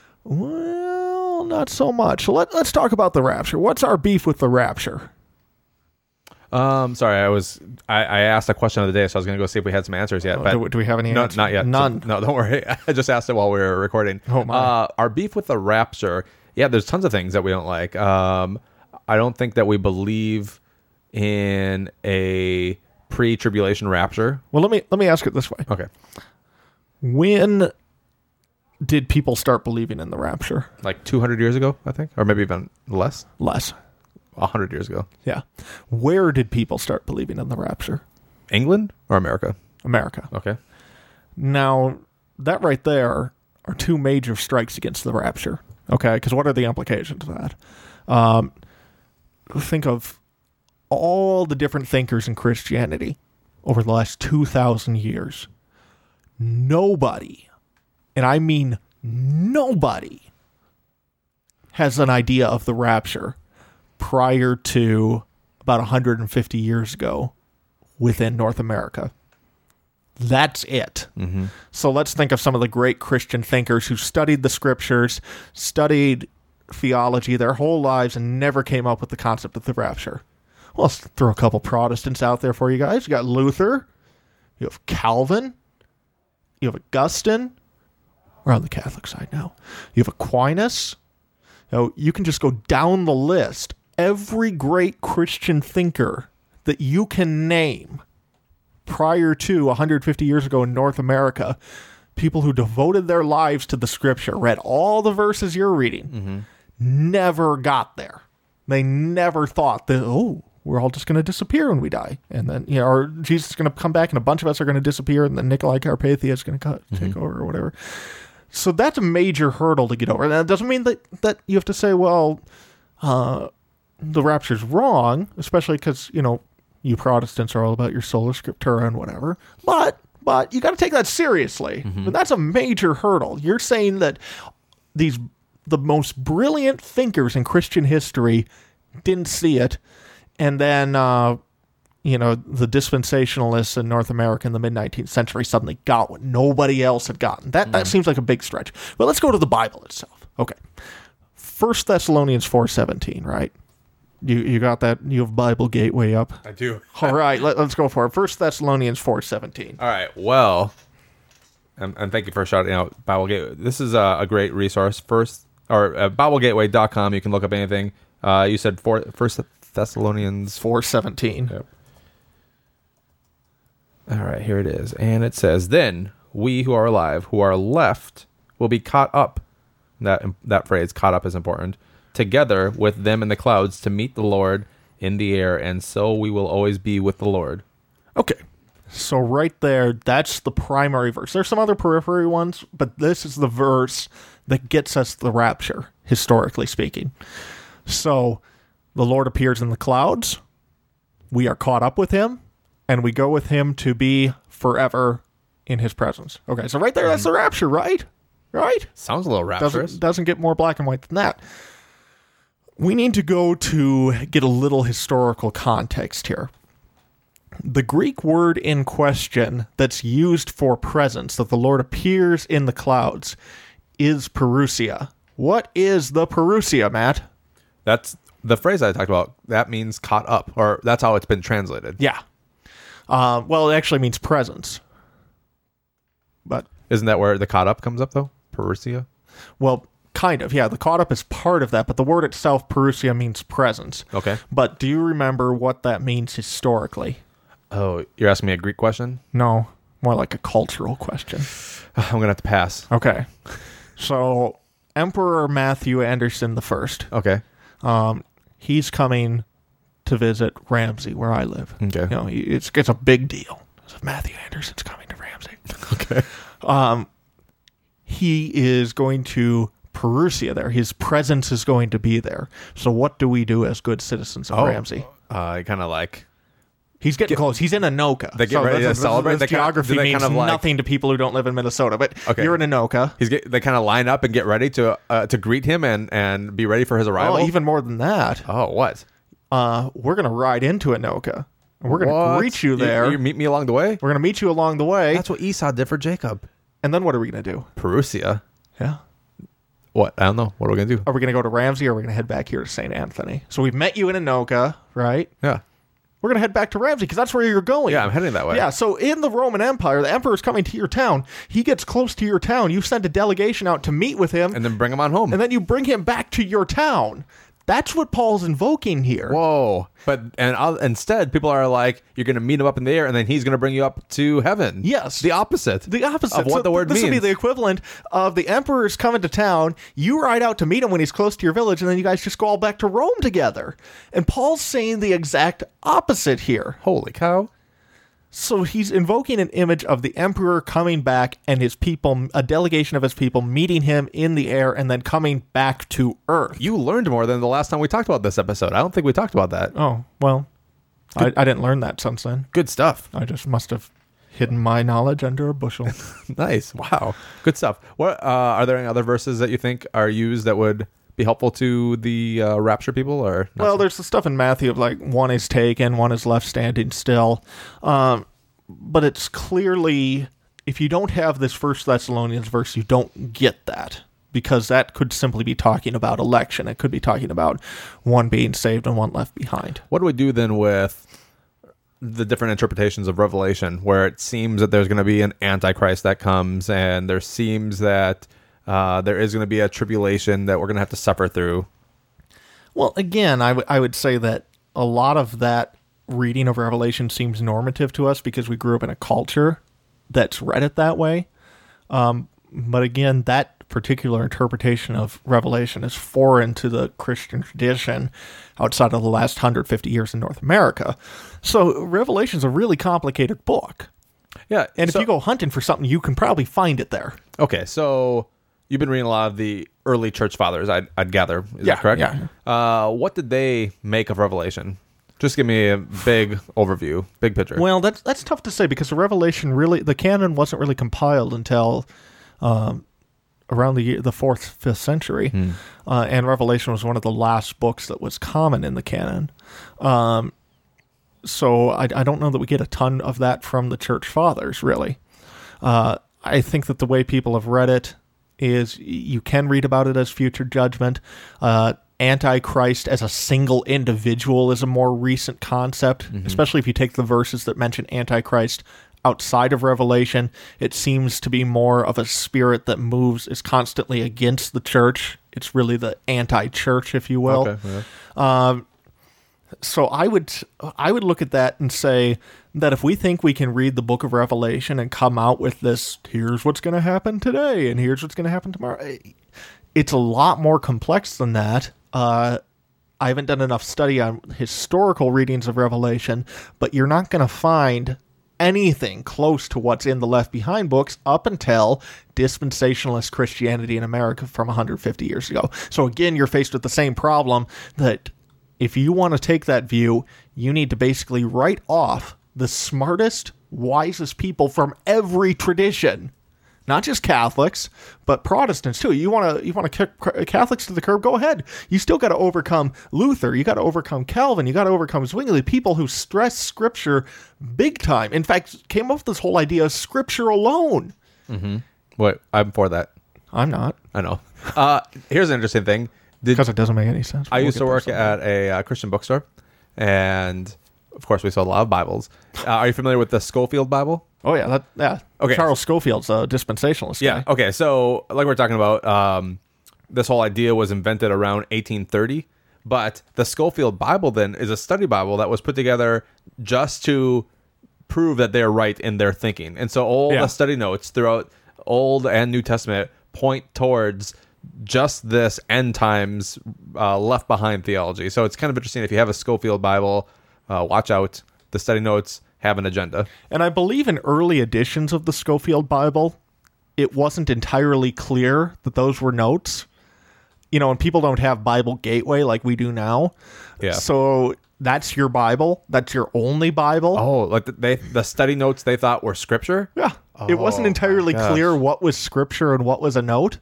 Well, not so much. So let, let's talk about the rapture. What's our beef with the rapture? Um, sorry, I was I, I asked a question of the day, so I was going to go see if we had some answers yet. Uh, But do, we- do we have any no, answers? not yet. None. So- no, don't worry. I just asked it while we were recording. Oh, my. Uh, our beef with the rapture. Yeah, there's tons of things that we don't like. Um, I don't think that we believe in a pre-tribulation rapture. Well, let me let me ask it this way. Okay, When did people start believing in the rapture? like two hundred years ago, I think, or maybe even less. Less. one hundred years ago. Yeah. Where did people start believing in the rapture? England or America? America. Okay. Now, that right there are two major strikes against the rapture. Okay, because what are the implications of that? Um, think of all the different thinkers in Christianity over the last two thousand years. Nobody, and I mean nobody, has an idea of the rapture prior to about one hundred fifty years ago within North America. That's it. Mm-hmm. So let's think of some of the great Christian thinkers who studied the scriptures, studied theology their whole lives, and never came up with the concept of the rapture. Well, let's throw a couple Protestants out there for you guys. You got Luther, you have Calvin, you have Augustine. We're on the Catholic side now. You have Aquinas. You know, you can just go down the list. Every great Christian thinker that you can name prior to one hundred fifty years ago in North America, people who devoted their lives to the scripture, read all the verses you're reading, Mm-hmm. never got there. They never thought that, oh, we're all just going to disappear when we die. And then, you know, or Jesus is going to come back and a bunch of us are going to disappear and then Nikolai Carpathia is going to take Mm-hmm. over or whatever. So that's a major hurdle to get over. And that doesn't mean that, that you have to say, well, uh, the rapture's wrong, especially because, you know, you Protestants are all about your sola scriptura and whatever. But but you got to take that seriously. Mm-hmm. And that's a major hurdle. You're saying that these the most brilliant thinkers in Christian history didn't see it, and then uh, you know the dispensationalists in North America in the mid nineteenth century suddenly got what nobody else had gotten. That that seems like a big stretch. But let's go to the Bible itself. Okay, First Thessalonians four seventeen, right? You you got that? You have Bible Gateway up. I do. All right, let, let's go for it. First Thessalonians four seventeen. All right. Well, and, and thank you for shouting out Bible Gateway. This is a, a great resource. First, or uh, Bible Gateway dot com. You can look up anything. Uh, you said four, First Thessalonians. four seventeen. Yep. All right, here it is. And it says, "Then we who are alive, who are left, will be caught up." That that phrase, "caught up," is important. "Together with them in the clouds to meet the Lord in the air, and so we will always be with the Lord." Okay. So right there, that's the primary verse. There's some other periphery ones, but this is the verse that gets us the rapture, historically speaking. So the Lord appears in the clouds. We are caught up with him, and we go with him to be forever in his presence. Okay, so right there, that's the rapture, right? Right? Sounds a little rapturous. Doesn't, doesn't get more black and white than that. We need to go to get a little historical context here. The Greek word in question that's used for presence, that the Lord appears in the clouds, is parousia. What is the parousia, Matt? That's the phrase I talked about. That means caught up, or that's how it's been translated. Yeah. Uh, well, it actually means presence. But, Isn't that where the caught up comes up, though? Parousia? well, kind of. Yeah, the caught up is part of that, but the word itself, parousia, means presence. Okay. But do you remember what that means historically? Oh, you're asking me a Greek question? No, more like a cultural question. I'm going to have to pass. Okay. So, Emperor Matthew Anderson the First, Okay. um, he's coming to visit Ramsey, where I live. Okay. You know, it's, it's a big deal. Matthew Anderson's coming to Ramsey. Okay. Um, he is going to Perusia there. His presence is going to be there. So what do we do as good citizens of Oh, Ramsey? uh, kind of like... He's getting close. He's in Anoka. They get so ready to this- this- celebrate? This They kinda- geography do they means kind of like- nothing to people who don't live in Minnesota. But Okay. you're in Anoka. He's get, they kind of line up and get ready to uh, to greet him and, and be ready for his arrival? Oh, even more than that. Oh, what? Uh, we're going to ride into Anoka. And we're going to What? greet you there. You, meet me along the way? We're going to meet you along the way. That's what Esau did for Jacob. And then what are we going to do? Perusia. Yeah. What? I don't know. What are we going to do? Are we going to go to Ramsey or are we going to head back here to Saint Anthony? So we've met you in Anoka, right? Yeah. We're going to head back to Ramsey because that's where you're going. Yeah, I'm heading that way. Yeah, so in the Roman Empire, the emperor's coming to your town. He gets close to your town. You send a delegation out to meet with him, And then bring him on home. and then you bring him back to your town. That's what Paul's invoking here. Whoa. But and I'll, instead, people are like, you're going to meet him up in the air, and then he's going to bring you up to heaven. Yes. The opposite. The opposite of what So the word this means. would be the equivalent of the emperor's coming to town. You ride out to meet him when he's close to your village, and then you guys just go all back to Rome together. And Paul's saying the exact opposite here. Holy cow. So he's invoking an image of the emperor coming back and his people, a delegation of his people, meeting him in the air and then coming back to Earth. You learned more than the last time we talked about this episode. I don't think we talked about that. Oh, well, I, I didn't learn that since then. Good stuff. I just must have hidden my knowledge under a bushel. Nice. Wow. Good stuff. What uh, are there any other verses that you think are used that would be helpful to the uh, rapture people, or not Well, so- there's the stuff in Matthew of like one is taken, one is left standing still. Um, but it's clearly, if you don't have this First Thessalonians verse, you don't get that. Because that could simply be talking about election. It could be talking about one being saved and one left behind. What do we do then with the different interpretations of Revelation, where it seems that there's going to be an antichrist that comes, and there seems that uh, there is going to be a tribulation that we're going to have to suffer through? Well, again, I, w- I would say that a lot of that reading of Revelation seems normative to us because we grew up in a culture that's read it that way. Um, but again, that particular interpretation of Revelation is foreign to the Christian tradition outside of the last one hundred fifty years in North America. So Revelation is a really complicated book. Yeah. And so- if you go hunting for something, you can probably find it there. Okay, so you've been reading a lot of the early church fathers, I'd, I'd gather. Is Yeah, that correct? yeah. Uh, what did they make of Revelation? Just give me a big overview, big picture. Well, that's that's tough to say because the Revelation really, the canon wasn't really compiled until um, around the year, the fourth, fifth century, Hmm. uh, and Revelation was one of the last books that was common in the canon. Um, so I, I don't know that we get a ton of that from the church fathers, really. Uh, I think that the way people have read it is you can read about it as future judgment. Uh, Antichrist as a single individual is a more recent concept, especially if you take the verses that mention Antichrist outside of Revelation. It seems to be more of a spirit that moves, is constantly against the church. It's really the anti-church, if you will. Okay, yeah. Um, so I would I would look at that and say that if we think we can read the book of Revelation and come out with this, here's what's going to happen today and here's what's going to happen tomorrow, it's a lot more complex than that. Uh, I haven't done enough study on historical readings of Revelation, but you're not going to find anything close to what's in the Left Behind books up until dispensationalist Christianity in America from one hundred fifty years ago. So again, you're faced with the same problem that if you want to take that view, you need to basically write off the smartest, wisest people from every tradition. Not just Catholics, but Protestants too. You want to you want to kick Catholics to the curb? Go ahead. You still got to overcome Luther. You got to overcome Calvin. You got to overcome Zwingli. People who stress Scripture big time. In fact, came up with this whole idea of Scripture alone. Mm-hmm. What? I'm for that. I'm not, I know. Uh, here's an interesting thing. Did, because it doesn't make any sense. I We'll used get to there work someday. at a uh, Christian bookstore, and of course, we sold a lot of Bibles. Uh, are you familiar with the Schofield Bible? Oh yeah, that yeah. Okay. Charles Schofield's a dispensationalist. Yeah. guy. Okay. So, like we're talking about, um, this whole idea was invented around eighteen thirty, but the Schofield Bible then is a study Bible that was put together just to prove that they're right in their thinking. And so all Yeah. the study notes throughout Old and New Testament point towards just this end times uh, left behind theology. So it's kind of interesting. If you have a Schofield Bible, uh, watch out. The study notes have an agenda. And I believe in early editions of the Schofield Bible, it wasn't entirely clear that those were notes. You know, and people don't have Bible Gateway like we do now. Yeah. So that's your Bible. That's your only Bible. Oh, like the, they the study notes they thought were scripture? Yeah. It wasn't Oh, entirely my gosh. clear what was scripture and what was a note.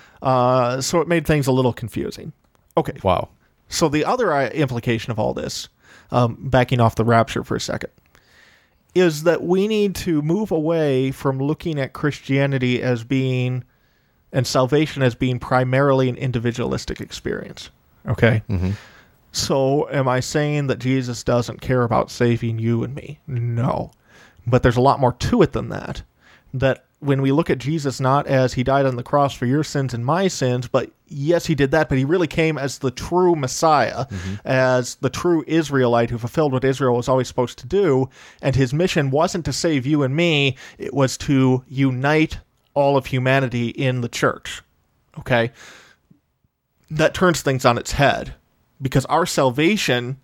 Uh, so it made things a little confusing. Okay. Wow. So the other uh, implication of all this, um, backing off the rapture for a second, is that we need to move away from looking at Christianity as being, and salvation as being primarily an individualistic experience. Okay? Mm-hmm. So am I saying that Jesus doesn't care about saving you and me? No. But there's a lot more to it than that. That when we look at Jesus not as he died on the cross for your sins and my sins, but yes, he did that, but he really came as the true Messiah, Mm-hmm. as the true Israelite who fulfilled what Israel was always supposed to do. And his mission wasn't to save you and me, it was to unite all of humanity in the church. Okay? That turns things on its head. Because our salvation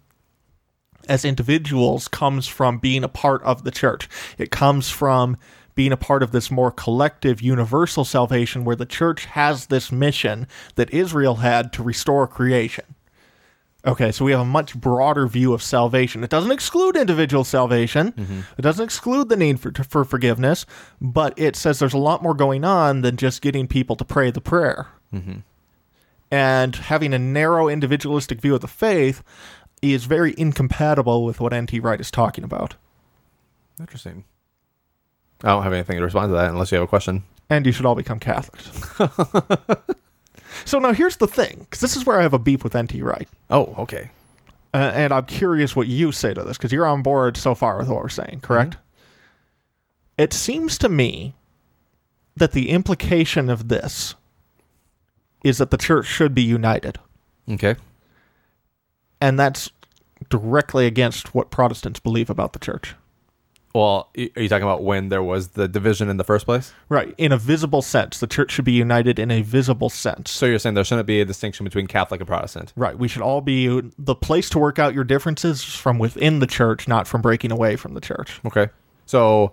as individuals comes from being a part of the church. It comes from being a part of this more collective, universal salvation where the church has this mission that Israel had to restore creation. Okay, so we have a much broader view of salvation. It doesn't exclude individual salvation. Mm-hmm. It doesn't exclude the need for, for forgiveness, but it says there's a lot more going on than just getting people to pray the prayer. Mm-hmm. And having a narrow individualistic view of the faith is very incompatible with what N T Wright is talking about. Interesting. I don't have anything to respond to that unless you have a question. And you should all become Catholics. So now here's the thing, because this is where I have a beef with N T Wright. Oh, okay. Uh, and I'm curious what you say to this, because you're on board so far with what we're saying, correct? Mm-hmm. It seems to me that the implication of this is that the church should be united. Okay. And that's directly against what Protestants believe about the church. Well, y- are you talking about when there was the division in the first place? Right. In a visible sense. The church should be united in a visible sense. So you're saying there shouldn't be a distinction between Catholic and Protestant? Right. We should all be... The place to work out your differences is from within the church, not from breaking away from the church. Okay. So,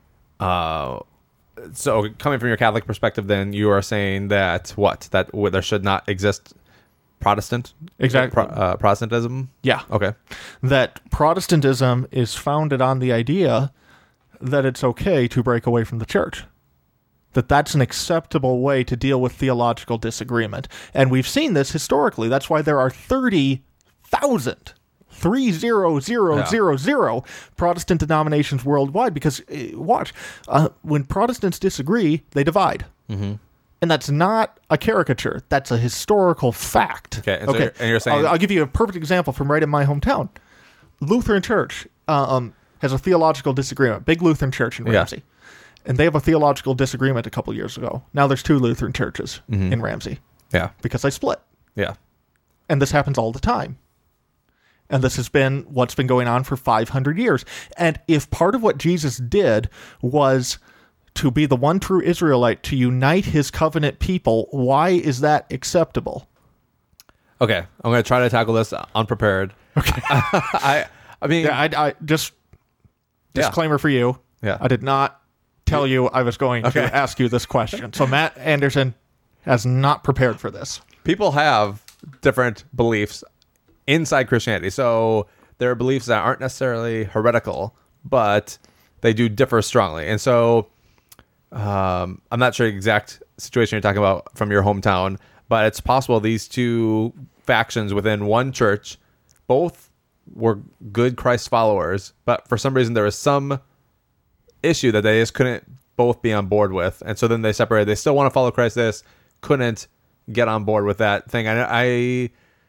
uh, so coming from your Catholic perspective, then you are saying that what? That w- there should not exist Protestant? Exactly. Pro- uh, Protestantism? Yeah. Okay. That Protestantism is founded on the idea that it's okay to break away from the church. That that's an acceptable way to deal with theological disagreement. And we've seen this historically. That's why there are thirty thousand, three zero zero zero zero Protestant denominations worldwide. Because, uh, watch, uh, when Protestants disagree, they divide. Mm-hmm. And that's not a caricature. That's a historical fact. Okay. And, so you're, and you're saying... I'll, I'll give you a perfect example from right in my hometown. Lutheran Church um, has a theological disagreement. Big Lutheran church in Yeah. Ramsey. And they have a theological disagreement a couple years ago. Now there's two Lutheran churches Mhm. in Ramsey Yeah. because they split. Yeah. And this happens all the time. And this has been what's been going on for five hundred years. And if part of what Jesus did was to be the one true Israelite, to unite his covenant people, why is that acceptable? Okay. I'm going to try to tackle this unprepared. Okay. I I mean... Yeah, I, I just Yeah. disclaimer for you. Yeah. I did not tell you I was going Okay. to ask you this question. So Matt Anderson has not prepared for this. People have different beliefs inside Christianity. So there are beliefs that aren't necessarily heretical, but they do differ strongly. And so um, I'm not sure the exact situation you're talking about from your hometown, but it's possible these two factions within one church both were good Christ followers, but for some reason there was some issue that they just couldn't both be on board with. And so then they separated. They still want to follow Christ, this couldn't get on board with that thing. I, I,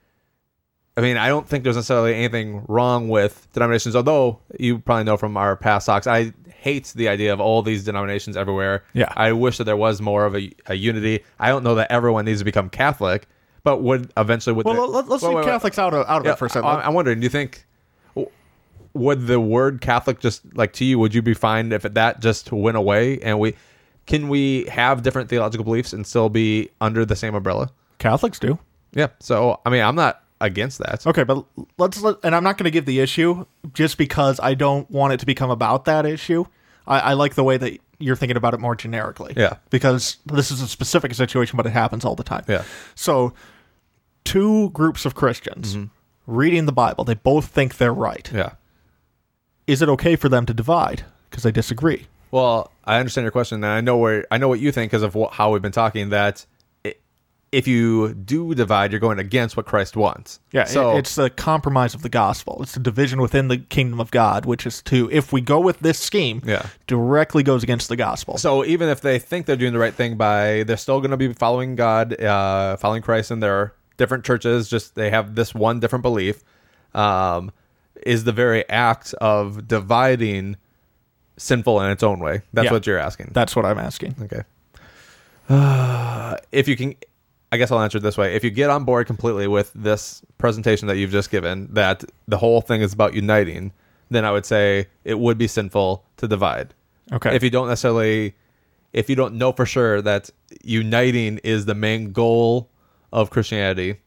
I mean, I don't think there's necessarily anything wrong with denominations, although you probably know from our past talks, I hate the idea of all these denominations everywhere. Yeah. I wish that there was more of a, a unity. I don't know that everyone needs to become Catholic, but would eventually... Would Well, the, let, let's wait, leave wait, wait. Catholics out of, out of Yeah, it for a second. I- I'm wondering, do you think... would the word Catholic just like to you? Would you be fine if that just went away? And we can we have different theological beliefs and still be under the same umbrella? Catholics do. Yeah. So I mean, I'm not against that. Okay, but let's let, and I'm not going to give the issue just because I don't want it to become about that issue. I, I like the way that you're thinking about it more generically. Yeah. Because this is a specific situation, but it happens all the time. Yeah. So, two groups of Christians Mm-hmm. reading the Bible, they both think they're right. Yeah. Is it okay for them to divide because they disagree? Well, I understand your question, and I know where I know what you think because of what, how we've been talking. That i- if you do divide, you're going against what Christ wants. Yeah, So it- it's the compromise of the gospel. It's the division within the kingdom of God, which is to, if we go with this scheme, Yeah. directly goes against the gospel. So even if they think they're doing the right thing by, they're still going to be following God, uh, following Christ in their different churches. Just they have this one different belief. Um, is the very act of dividing sinful in its own way? That's Yeah. what you're asking. That's what I'm asking. Okay. Uh, if you can, I guess I'll answer it this way. If you get on board completely with this presentation that you've just given, that the whole thing is about uniting, then I would say it would be sinful to divide. Okay. If you don't necessarily, if you don't know for sure that uniting is the main goal of Christianity,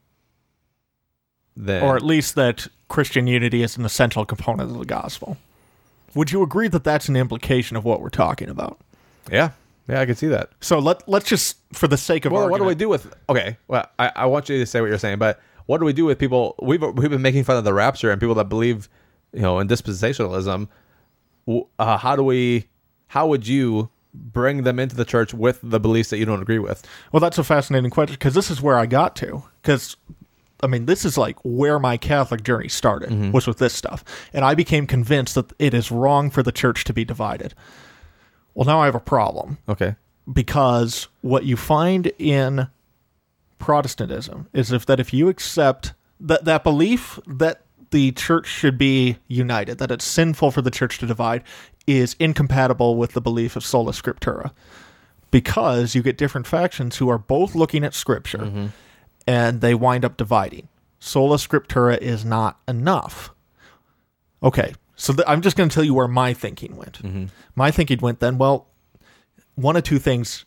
then Or at least that Christian unity is an essential component of the gospel. Would you agree that that's an implication of what we're talking about? yeah, yeah, I can see that. So let let's just, for the sake of Well, argument, what do we do with? Okay, well, I, I want you to say what you're saying, but what do we do with people? We've we've been making fun of the rapture and people that believe, you know, in dispensationalism. W- Uh, how do we? How would you bring them into the church with the beliefs that you don't agree with? Well, that's a fascinating question because this is where I got to. Because, I mean, this is like where my Catholic journey started, Mm-hmm. was with this stuff. And I became convinced that it is wrong for the church to be divided. Well, now I have a problem Okay. because what you find in Protestantism is if that if you accept that, that belief that the church should be united, that it's sinful for the church to divide, is incompatible with the belief of sola scriptura. Because you get different factions who are both looking at scripture and they wind up dividing. Sola scriptura is not enough. Okay, so th- I'm just going to tell you where my thinking went. My thinking went then, well, one of two things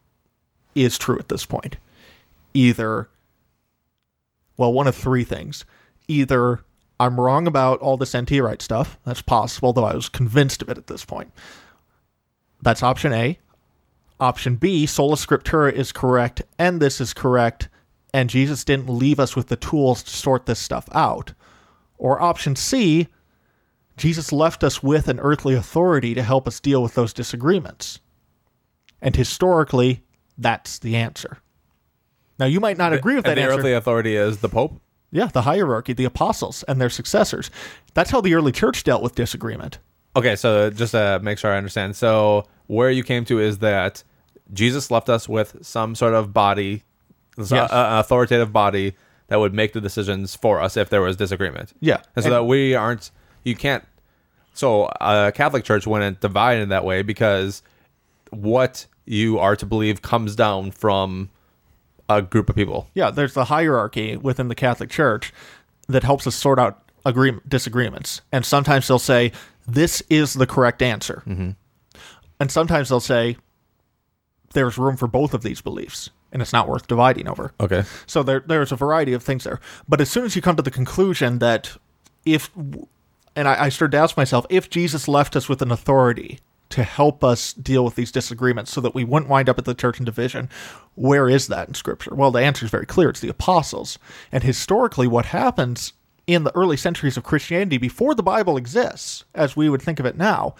is true at this point. Either, well, one of three things. Either I'm wrong about all this anti-right stuff. That's possible, though I was convinced of it at this point. That's option A. Option B, sola scriptura is correct, and this is correct, and Jesus didn't leave us with the tools to sort this stuff out. Or option C, Jesus left us with an earthly authority to help us deal with those disagreements. And historically, that's the answer. Now, you might not agree with And that the answer. earthly authority is the Pope. Yeah, the hierarchy, the apostles, and their successors. That's how the early church dealt with disagreement. Okay, so just to make sure I understand. So where you came to is that Jesus left us with some sort of body, Yes. a- a- an authoritative body that would make the decisions for us if there was disagreement. Yeah. And so And- that we aren't, you can't, so a Catholic Church wouldn't divide in that way because what you are to believe comes down from a group of people. Yeah, there's the hierarchy within the Catholic Church that helps us sort out agree- disagreements. And sometimes they'll say, this is the correct answer. Mm-hmm. And sometimes they'll say, there's room for both of these beliefs, and it's not worth dividing over. Okay. So there, there's a variety of things there. But as soon as you come to the conclusion that if, and I, I started to ask myself, if Jesus left us with an authority to help us deal with these disagreements so that we wouldn't wind up at the church in division, where is that in Scripture? Well, the answer is very clear. It's the apostles. And historically, what happens in the early centuries of Christianity, before the Bible exists, as we would think of it now,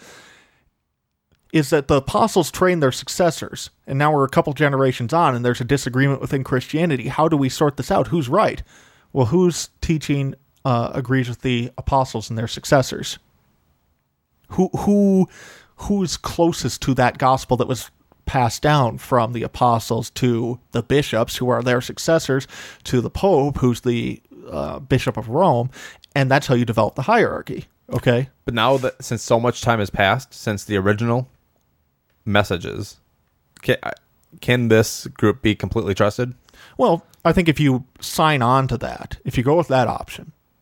is that the apostles train their successors. And now we're a couple generations on, and there's a disagreement within Christianity. How do we sort this out? Who's right? Well, whose teaching uh, agrees with the apostles and their successors? Who who who's closest to that gospel that was passed down from the apostles to the bishops, who are their successors, to the Pope, who's the uh, Bishop of Rome, and that's how you develop the hierarchy. Okay. But now that since so much time has passed since the original messages, can, can this group be completely trusted? Well, I think if you sign on to that, if you go with that option,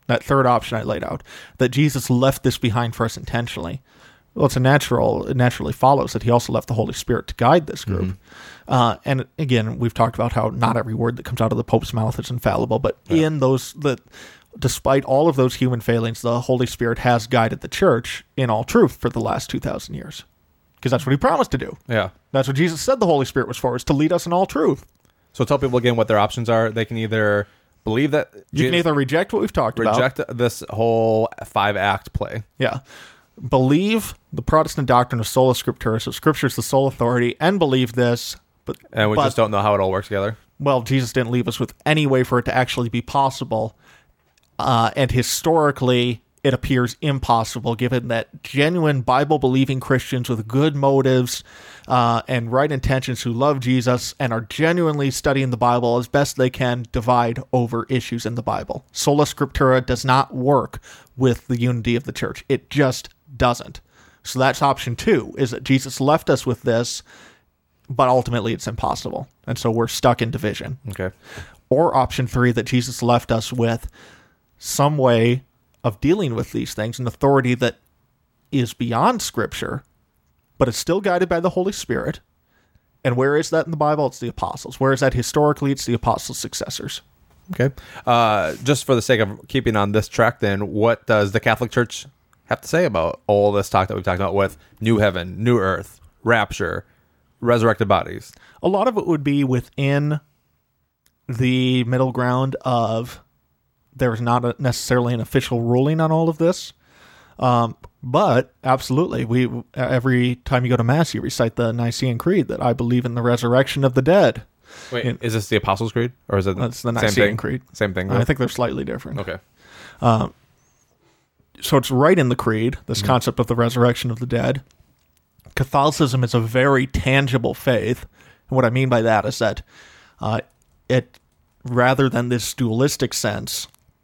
that third option I laid out, that Jesus left this behind for us intentionally. Well, it's a natural, it naturally follows that he also left the Holy Spirit to guide this group. Mm-hmm. Uh, and again, we've talked about how not every word that comes out of the Pope's mouth is infallible, but yeah. in those, that despite all of those human failings, the Holy Spirit has guided the church in all truth for the last two thousand years. Because that's what he promised to do. Yeah. That's what Jesus said the Holy Spirit was for, is to lead us in all truth. So tell people again what their options are. They can either believe that... You Jesus, can either reject what we've talked reject about. Reject this whole five-act play. Yeah. Believe the Protestant doctrine of sola scriptura, so Scripture is the sole authority, and believe this, but and we but, just don't know how it all works together. Well, Jesus didn't leave us with any way for it to actually be possible, uh, and historically, it appears impossible, given that genuine Bible-believing Christians with good motives uh, and right intentions who love Jesus and are genuinely studying the Bible as best they can divide over issues in the Bible. Sola scriptura does not work with the unity of the church. It just doesn't. So that's option two, is that Jesus left us with this, but ultimately it's impossible. And so we're stuck in division. Okay. Or option three, that Jesus left us with some way of dealing with these things, an authority that is beyond Scripture, but it's still guided by the Holy Spirit. And where is that in the Bible? It's the apostles. Where is that historically? It's the apostles' successors. Okay. Uh, just for the sake of keeping on this track, then, what does the Catholic Church have to say about all this talk that we've talked about with new heaven, new earth, rapture, resurrected bodies? A lot of it would be within the middle ground of there's not a, necessarily an official ruling on all of this. Um, but absolutely, we every time you go to Mass, you recite the Nicene Creed that I believe in the resurrection of the dead. Wait, in, is this the Apostles' Creed? Or is it that's the same Nicene thing? Creed? Same thing. I think they're slightly different. Okay. Um, so it's right in the Creed, this mm-hmm. concept of the resurrection of the dead. Catholicism is a very tangible faith. And what I mean by that is that uh, it, rather than this dualistic sense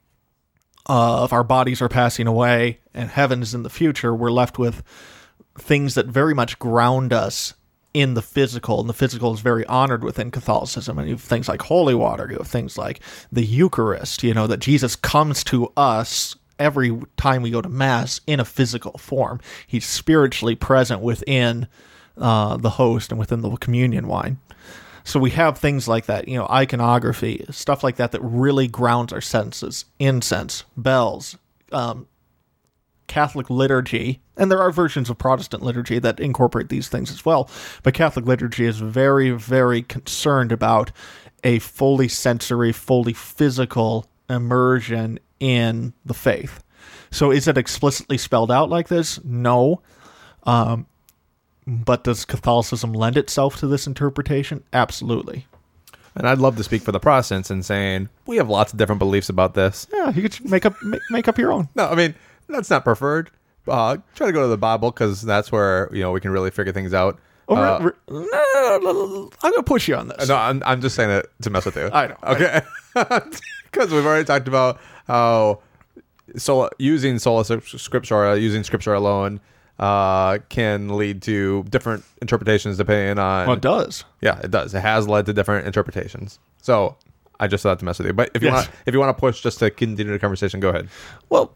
of our bodies are passing away and heaven is in the future, we're left with things that very much ground us in the physical, and the physical is very honored within Catholicism. And you have things like holy water, you have things like the Eucharist, you know, that Jesus comes to us every time we go to Mass in a physical form. He's spiritually present within uh, the host and within the communion wine. So we have things like that, you know, iconography, stuff like that that really grounds our senses. Incense, bells, um, Catholic liturgy, and there are versions of Protestant liturgy that incorporate these things as well, but Catholic liturgy is very, very concerned about a fully sensory, fully physical immersion in the faith. So is it explicitly spelled out like this? No. Um, but does Catholicism lend itself to this interpretation? Absolutely. And I'd love to speak for the Protestants in saying, we have lots of different beliefs about this. Yeah, you could make up make, make up your own. No, I mean, that's not preferred. Uh, try to go to the Bible, because that's where, you know, we can really figure things out. Oh, uh, re- re- no, no, no, I'm going to push you on this. No, I'm, I'm just saying it to mess with you. I know. Okay. Because we've already talked about how sola, using sola scriptura, using scripture alone, uh, can lead to different interpretations depending on... Well, it does. Yeah, it does. It has led to different interpretations. So I just thought to mess with you. But if you Yes. want, if you want to push just to continue the conversation, go ahead. Well,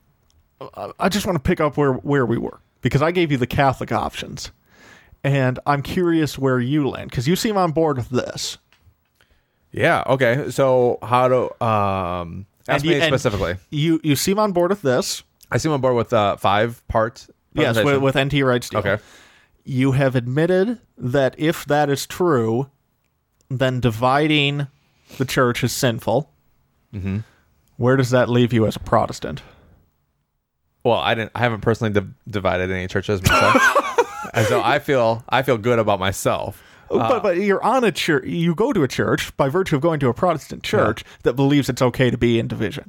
I just want to pick up where, where we were, because I gave you the Catholic options, and I'm curious where you land, because you seem on board with this. Yeah. Okay. So how to um ask And you- me and specifically? You you seem on board with this. I seem on board with uh, five part. Yes, with, presentation. with N T Wright Steele. Okay. You have admitted that if that is true, then dividing the church is sinful. Mm-hmm. Where does that leave you as a Protestant? Well, I didn't. I haven't personally div- divided any churches myself, and so I feel I feel good about myself. Uh, but but you're on a church. You go to a church by virtue of going to a Protestant church yeah. that believes it's okay to be in division.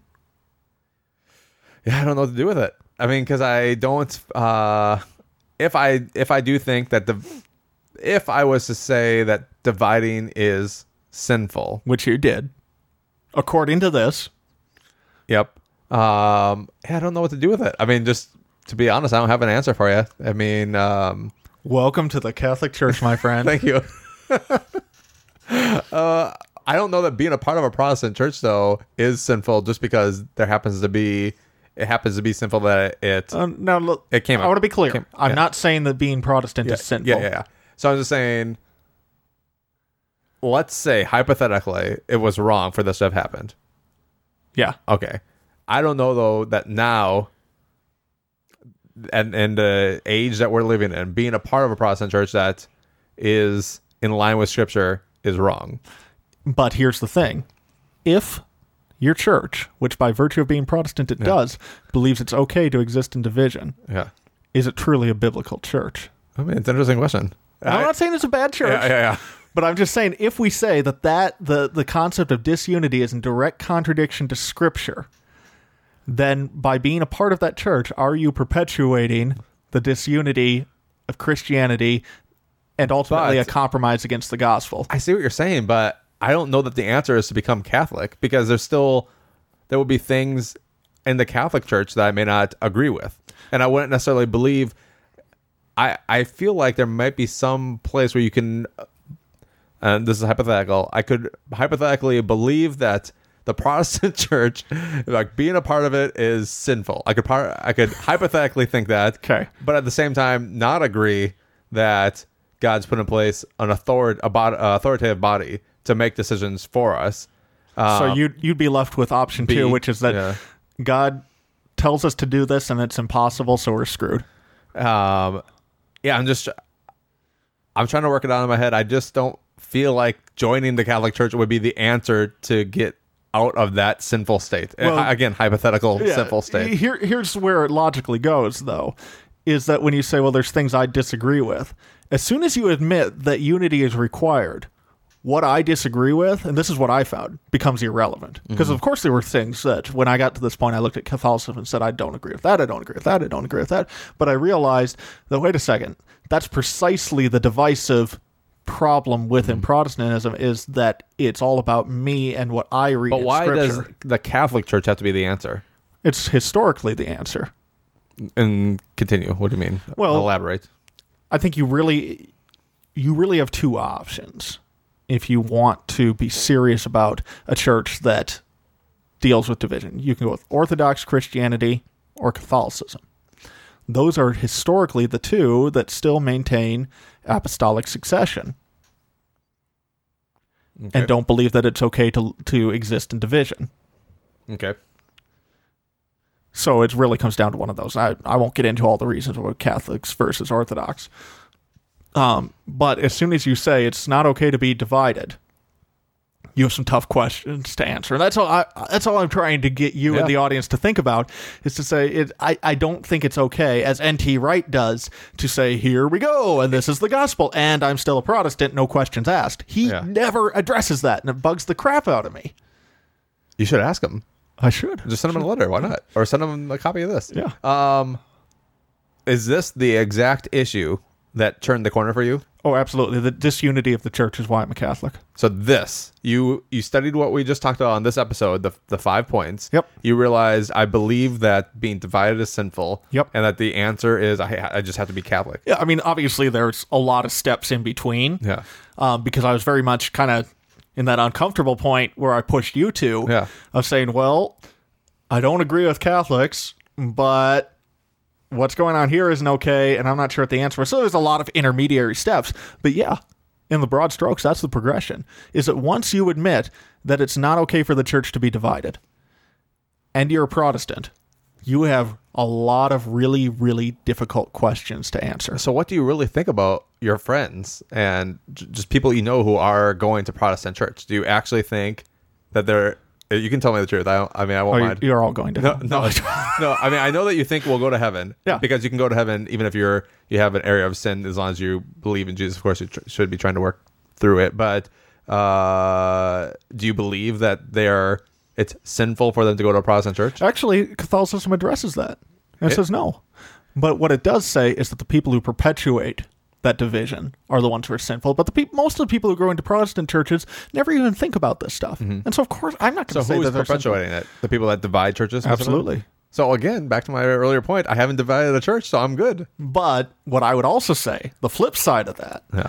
Yeah, I don't know what to do with it. I mean, because I don't. Uh, if I if I do think that the if I was to say that dividing is sinful, which you did, according to this. Yep. Um, yeah, I don't know what to do with it. I mean, just to be honest, I don't have an answer for you. I mean, um, welcome to the Catholic Church, my friend. Thank you. uh, I don't know that being a part of a Protestant church though is sinful just because there happens to be it happens to be sinful that it Uh, now, look, it came I up- want to be clear. came- I'm yeah. not saying that being Protestant yeah, is sinful. yeah, yeah, yeah. So I'm just saying, let's say hypothetically it was wrong for this to have happened. Yeah. Okay. I don't know though that now and and the age that we're living in, being a part of a Protestant church that is in line with Scripture is wrong. But here's the thing. If your church, which by virtue of being Protestant it does, believes it's okay to exist in division, Yeah. is it truly a biblical church? I mean, it's an interesting question. I'm not saying it's a bad church. Yeah, yeah, yeah. But I'm just saying, if we say that, that the, the concept of disunity is in direct contradiction to Scripture, then by being a part of that church, are you perpetuating the disunity of Christianity and ultimately But- a compromise against the gospel? I see what you're saying, but I don't know that the answer is to become Catholic because there's still there will be things in the Catholic Church that I may not agree with, and I wouldn't necessarily believe. I I feel like there might be some place where you can, and this is hypothetical. I could hypothetically believe that the Protestant Church, like being a part of it, is sinful. I could par- I could hypothetically think that, Okay. but at the same time, not agree that God's put in place an author- a bod- uh, authoritative body to make decisions for us. Uh, So you'd, you'd be left with option B, two, which is that yeah. God tells us to do this and it's impossible, so we're screwed. Um, yeah, I'm just, I'm trying to work it out in my head. I just don't feel like joining the Catholic Church would be the answer to get out of that sinful state. Well, Uh, Again, hypothetical Yeah, sinful state. Here, here's where it logically goes, though, is that when you say, well, there's things I disagree with, as soon as you admit that unity is required, what I disagree with, and this is what I found, becomes irrelevant. Because, of course, there were things that when I got to this point, I looked at Catholicism and said, I don't agree with that, I don't agree with that, I don't agree with that. But I realized that, wait a second, that's precisely the divisive problem within Protestantism, is that it's all about me and what I read But in why Scripture. does the Catholic Church have to be the answer? It's historically the answer. And continue. What do you mean? Well- Elaborate. I think you really you really have two options if you want to be serious about a church that deals with division. You can go with Orthodox Christianity or Catholicism. Those are historically the two that still maintain apostolic succession Okay. and don't believe that it's okay to to exist in division. Okay. So it really comes down to one of those. I, I won't get into all the reasons about Catholics versus Orthodox. Um, but as soon as you say it's not okay to be divided, you have some tough questions to answer. And that's all I, that's all I'm trying to get you Yeah. and the audience to think about, is to say, it, I, I don't think it's okay, as N T Wright does, to say, here we go, and this is the gospel, and I'm still a Protestant, no questions asked. He Yeah. never addresses that, and it bugs the crap out of me. You should ask him. I should. Just send him a letter. Why not? Or send him a copy of this. Yeah. Um, is this the exact issue that turned the corner for you? Oh, absolutely. The disunity of the church is why I'm a Catholic. So this, you you studied what we just talked about on this episode, the the five points. Yep. You realized I believe that being divided is sinful. Yep. And that the answer is I I just have to be Catholic. Yeah, I mean, obviously there's a lot of steps in between. Yeah. Um, because I was very much kind of in that uncomfortable point where I pushed you to. Yeah. Of saying, well, I don't agree with Catholics, but what's going on here isn't okay, and I'm not sure what the answer is. So there's a lot of intermediary steps. But yeah, in the broad strokes, that's the progression. Is that once you admit that it's not okay for the church to be divided, and you're a Protestant, you have a lot of really, really difficult questions to answer. So what do you really think about your friends and j- just people you know who are going to Protestant church? Do you actually think that they're? You can tell me the truth. I don't, I mean I won't Oh, you're, mind. you're all going to No, hell. no, no. I mean, I know that you think we'll go to heaven. Yeah. Because you can go to heaven even if you're you have an area of sin, as long as you believe in Jesus. Of course, you tr- should be trying to work through it. But uh, do you believe that they're it's sinful for them to go to a Protestant church? Actually, Catholicism addresses that. It, It- says no. But what it does say is that the people who perpetuate that division are the ones who are sinful. But the peop most of the people who go into Protestant churches never even think about this stuff. And so, of course, I'm not So going to say who's that they're sinful. perpetuating it? The people that divide churches? Absolutely. So again, back to my earlier point, I haven't divided a church, so I'm good. But what I would also say, the flip side of that, Yeah.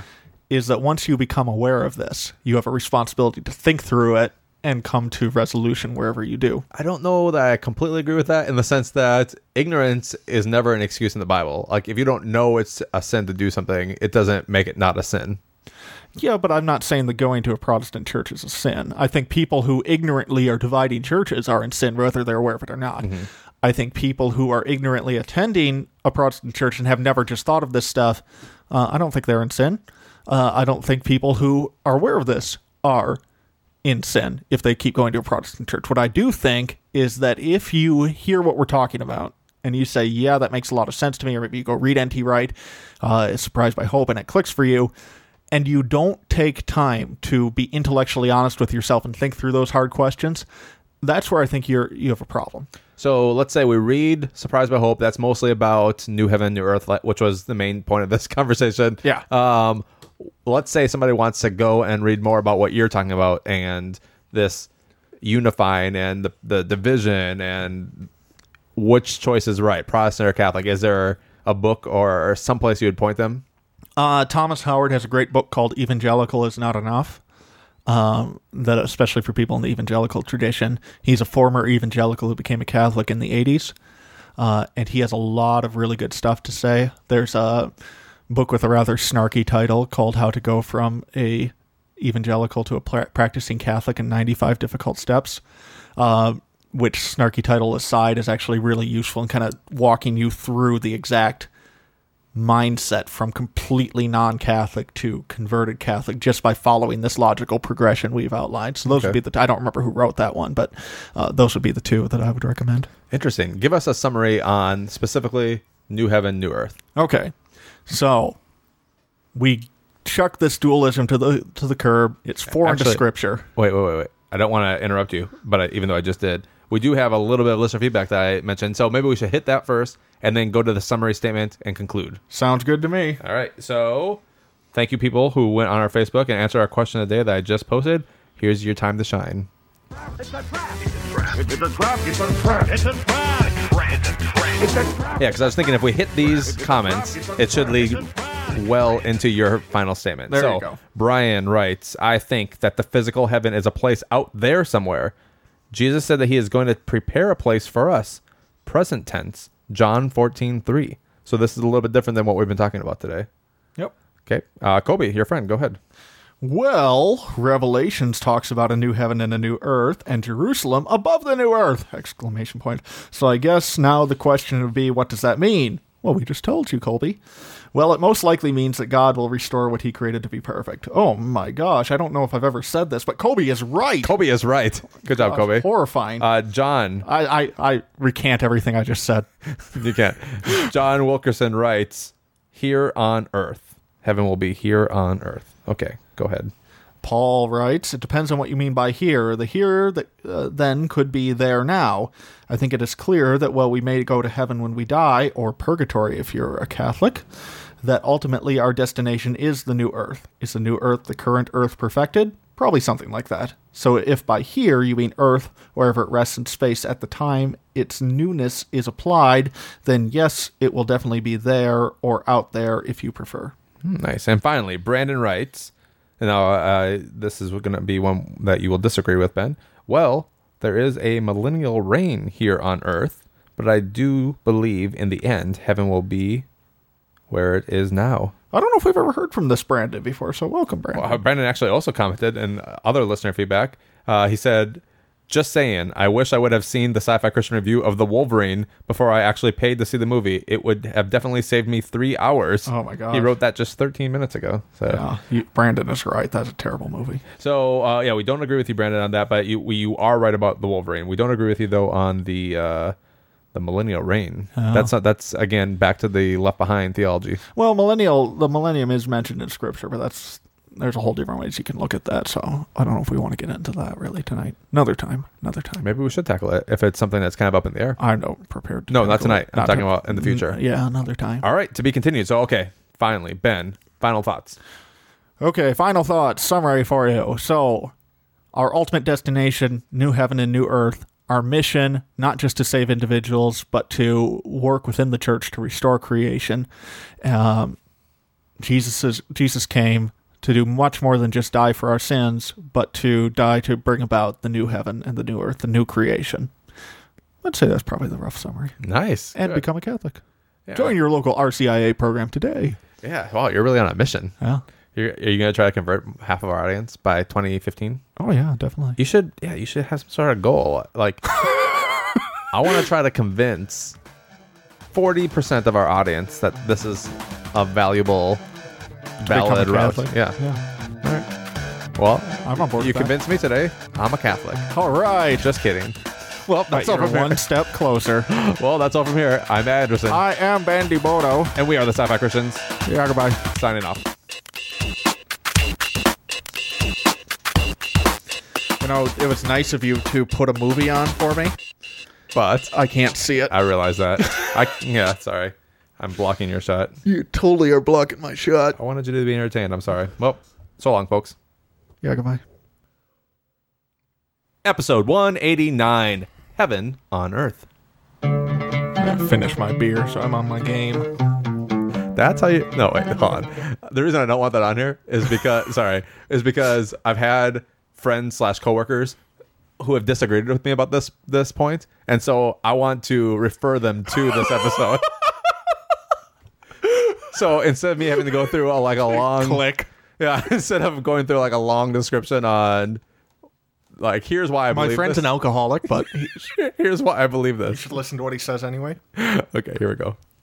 is that once you become aware of this, you have a responsibility to think through it and come to resolution wherever you do. I don't know that I completely agree with that in the sense that ignorance is never an excuse in the Bible. Like, if you don't know it's a sin to do something, it doesn't make it not a sin. Yeah, but I'm not saying that going to a Protestant church is a sin. I think people who ignorantly are dividing churches are in sin, whether they're aware of it or not. Mm-hmm. I think people who are ignorantly attending a Protestant church and have never just thought of this stuff, uh, I don't think they're in sin. Uh, I don't think people who are aware of this are in sin if they keep going to a Protestant church. What I do think is that if you hear what we're talking about and you say, yeah, that makes a lot of sense to me, or maybe you go read N T Wright, uh, Surprised by Hope, and it clicks for you, and you don't take time to be intellectually honest with yourself and think through those hard questions, that's where I think you're you have a problem. So let's say we read Surprised by Hope. That's mostly about New Heaven, New Earth, which was the main point of this conversation. Yeah. Um, let's say somebody wants to go and read more about what you're talking about and this unifying and the, the division and which choice is right, Protestant or Catholic. Is there a book or, or someplace you would point them? Uh, Thomas Howard has a great book called Evangelical is Not Enough. Um, that especially for people in the evangelical tradition. He's a former evangelical who became a Catholic in the eighties, uh, and he has a lot of really good stuff to say. There's a book with a rather snarky title called How to Go from a Evangelical to a pra- Practicing Catholic in ninety-five Difficult Steps, uh, which, snarky title aside, is actually really useful in kind of walking you through the exact mindset from completely non-Catholic to converted Catholic just by following this logical progression we've outlined. So those okay. would be the, I don't remember who wrote that one, but uh, those would be the two that I would recommend. Interesting. Give us a summary on specifically New Heaven, New Earth. Okay. So we chuck this dualism to the to the curb. It's foreign Actually, to Scripture. Wait, wait, wait, wait. I don't want to interrupt you, but I, even though I just did, we do have a little bit of listener feedback that I mentioned. So maybe we should hit that first and then go to the summary statement and conclude. Sounds good to me. All right. So thank you, people who went on our Facebook and answered our question of the day that I just posted. Here's your time to shine. It's a trap. It's a trap. It's a trap. It's a trap. It's a trap. It's a trap. It's a trap. Yeah, because I was thinking if we hit these comments, it should lead well into your final statement. There so, you go. Brian writes, I think that the physical heaven is a place out there somewhere. Jesus said that he is going to prepare a place for us. Present tense, John fourteen three. So this is a little bit different than what we've been talking about today. Yep. Okay. Uh, Kobe, your friend, go ahead. Well, Revelations talks about a new heaven and a new earth, and Jerusalem above the new earth! Exclamation point. So I guess now the question would be, what does that mean? Well, we just told you, Colby. Well, it most likely means that God will restore what he created to be perfect. Oh my gosh, I don't know if I've ever said this, but Colby is right! Kobe is right. Good job, Gosh, Kobe. horrifying. Uh, John. I, I, I recant everything I just said. You can't. John Wilkerson writes, here on earth. Heaven will be here on earth. Okay, go ahead. Paul writes, it depends on what you mean by here. The here that uh, then could be there now. I think it is clear that while we may go to heaven when we die, or purgatory if you're a Catholic, that ultimately our destination is the new earth. Is the new earth the current earth perfected? Probably something like that. So if by here you mean earth, wherever it rests in space at the time its newness is applied, then yes, it will definitely be there or out there if you prefer. Nice. And finally, Brandon writes, now uh, this is going to be one that you will disagree with, Ben. Well, there is a millennial reign here on earth, but I do believe in the end heaven will be where it is now. I don't know if we've ever heard from this Brandon before, so welcome, Brandon. Well, Brandon actually also commented in other listener feedback. Uh, he said, just saying, I wish I would have seen the Sci-Fi Christian review of The Wolverine before I actually paid to see the movie. It would have definitely saved me three hours. Oh, my God. He wrote that just thirteen minutes ago. So, yeah, you, Brandon is right. That's a terrible movie. so uh, yeah, we don't agree with you, Brandon, on that, but you we, you are right about The Wolverine. We don't agree with you, though, on the uh, the millennial reign. Oh. That's, not, that's again, back to the Left Behind theology. Well, millennial, the millennium is mentioned in Scripture, but that's there's a whole different ways you can look at that. So I don't know if we want to get into that really tonight. Another time. Another time. Maybe we should tackle it if it's something that's kind of up in the air. I'm not prepared to. No, not tackle tonight. it. I'm Not talking to- about in the future. Yeah, another time. All right, to be continued. So, okay, finally, Ben, final thoughts. Okay, final thoughts, summary for you. So, our ultimate destination, new heaven and new earth. Our mission, not just to save individuals, but to work within the church to restore creation. Um, Jesus is, Jesus came to do much more than just die for our sins, but to die to bring about the new heaven and the new earth, the new creation. I'd say that's probably the rough summary. Nice. And Good. become a Catholic. Yeah. Join your local R C I A program today. Yeah. Wow, you're really on a mission. Yeah. You're, are you going to try to convert half of our audience by twenty fifteen? Oh, yeah, definitely. You should, yeah, you should have some sort of goal. Like, I want to try to convince forty percent of our audience that this is a valuable, valid route. Catholic. Yeah. Yeah. All right. Well, I'm on board you with that. convinced me today. I'm a Catholic. All right. Just kidding. Well, that's all You're from here. one step closer. Well, that's all from here. I'm Anderson, I am Bandy Bodo. and we are the Sci-Fi Christians. Yeah, goodbye. Signing off. You know, it was nice of you to put a movie on for me. But I can't see it. I realize that. I yeah, sorry. I'm blocking your shot. You totally are blocking my shot. I wanted you to be entertained. I'm sorry. Well, so long, folks. Yeah, goodbye. Episode one eighty-nine, Heaven on Earth. I finished my beer, so I'm on my game. That's how you... No, wait, hold on. The reason I don't want that on here is because... sorry. Is because I've had friends slash coworkers who have disagreed with me about this this point, and so I want to refer them to this episode. So instead of me having to go through a, like a long... Click. Yeah, instead of going through like a long description on... Like, here's why I My believe friend's this. an alcoholic, but Here's why I believe you this. should listen to what he says anyway. Okay, here we go.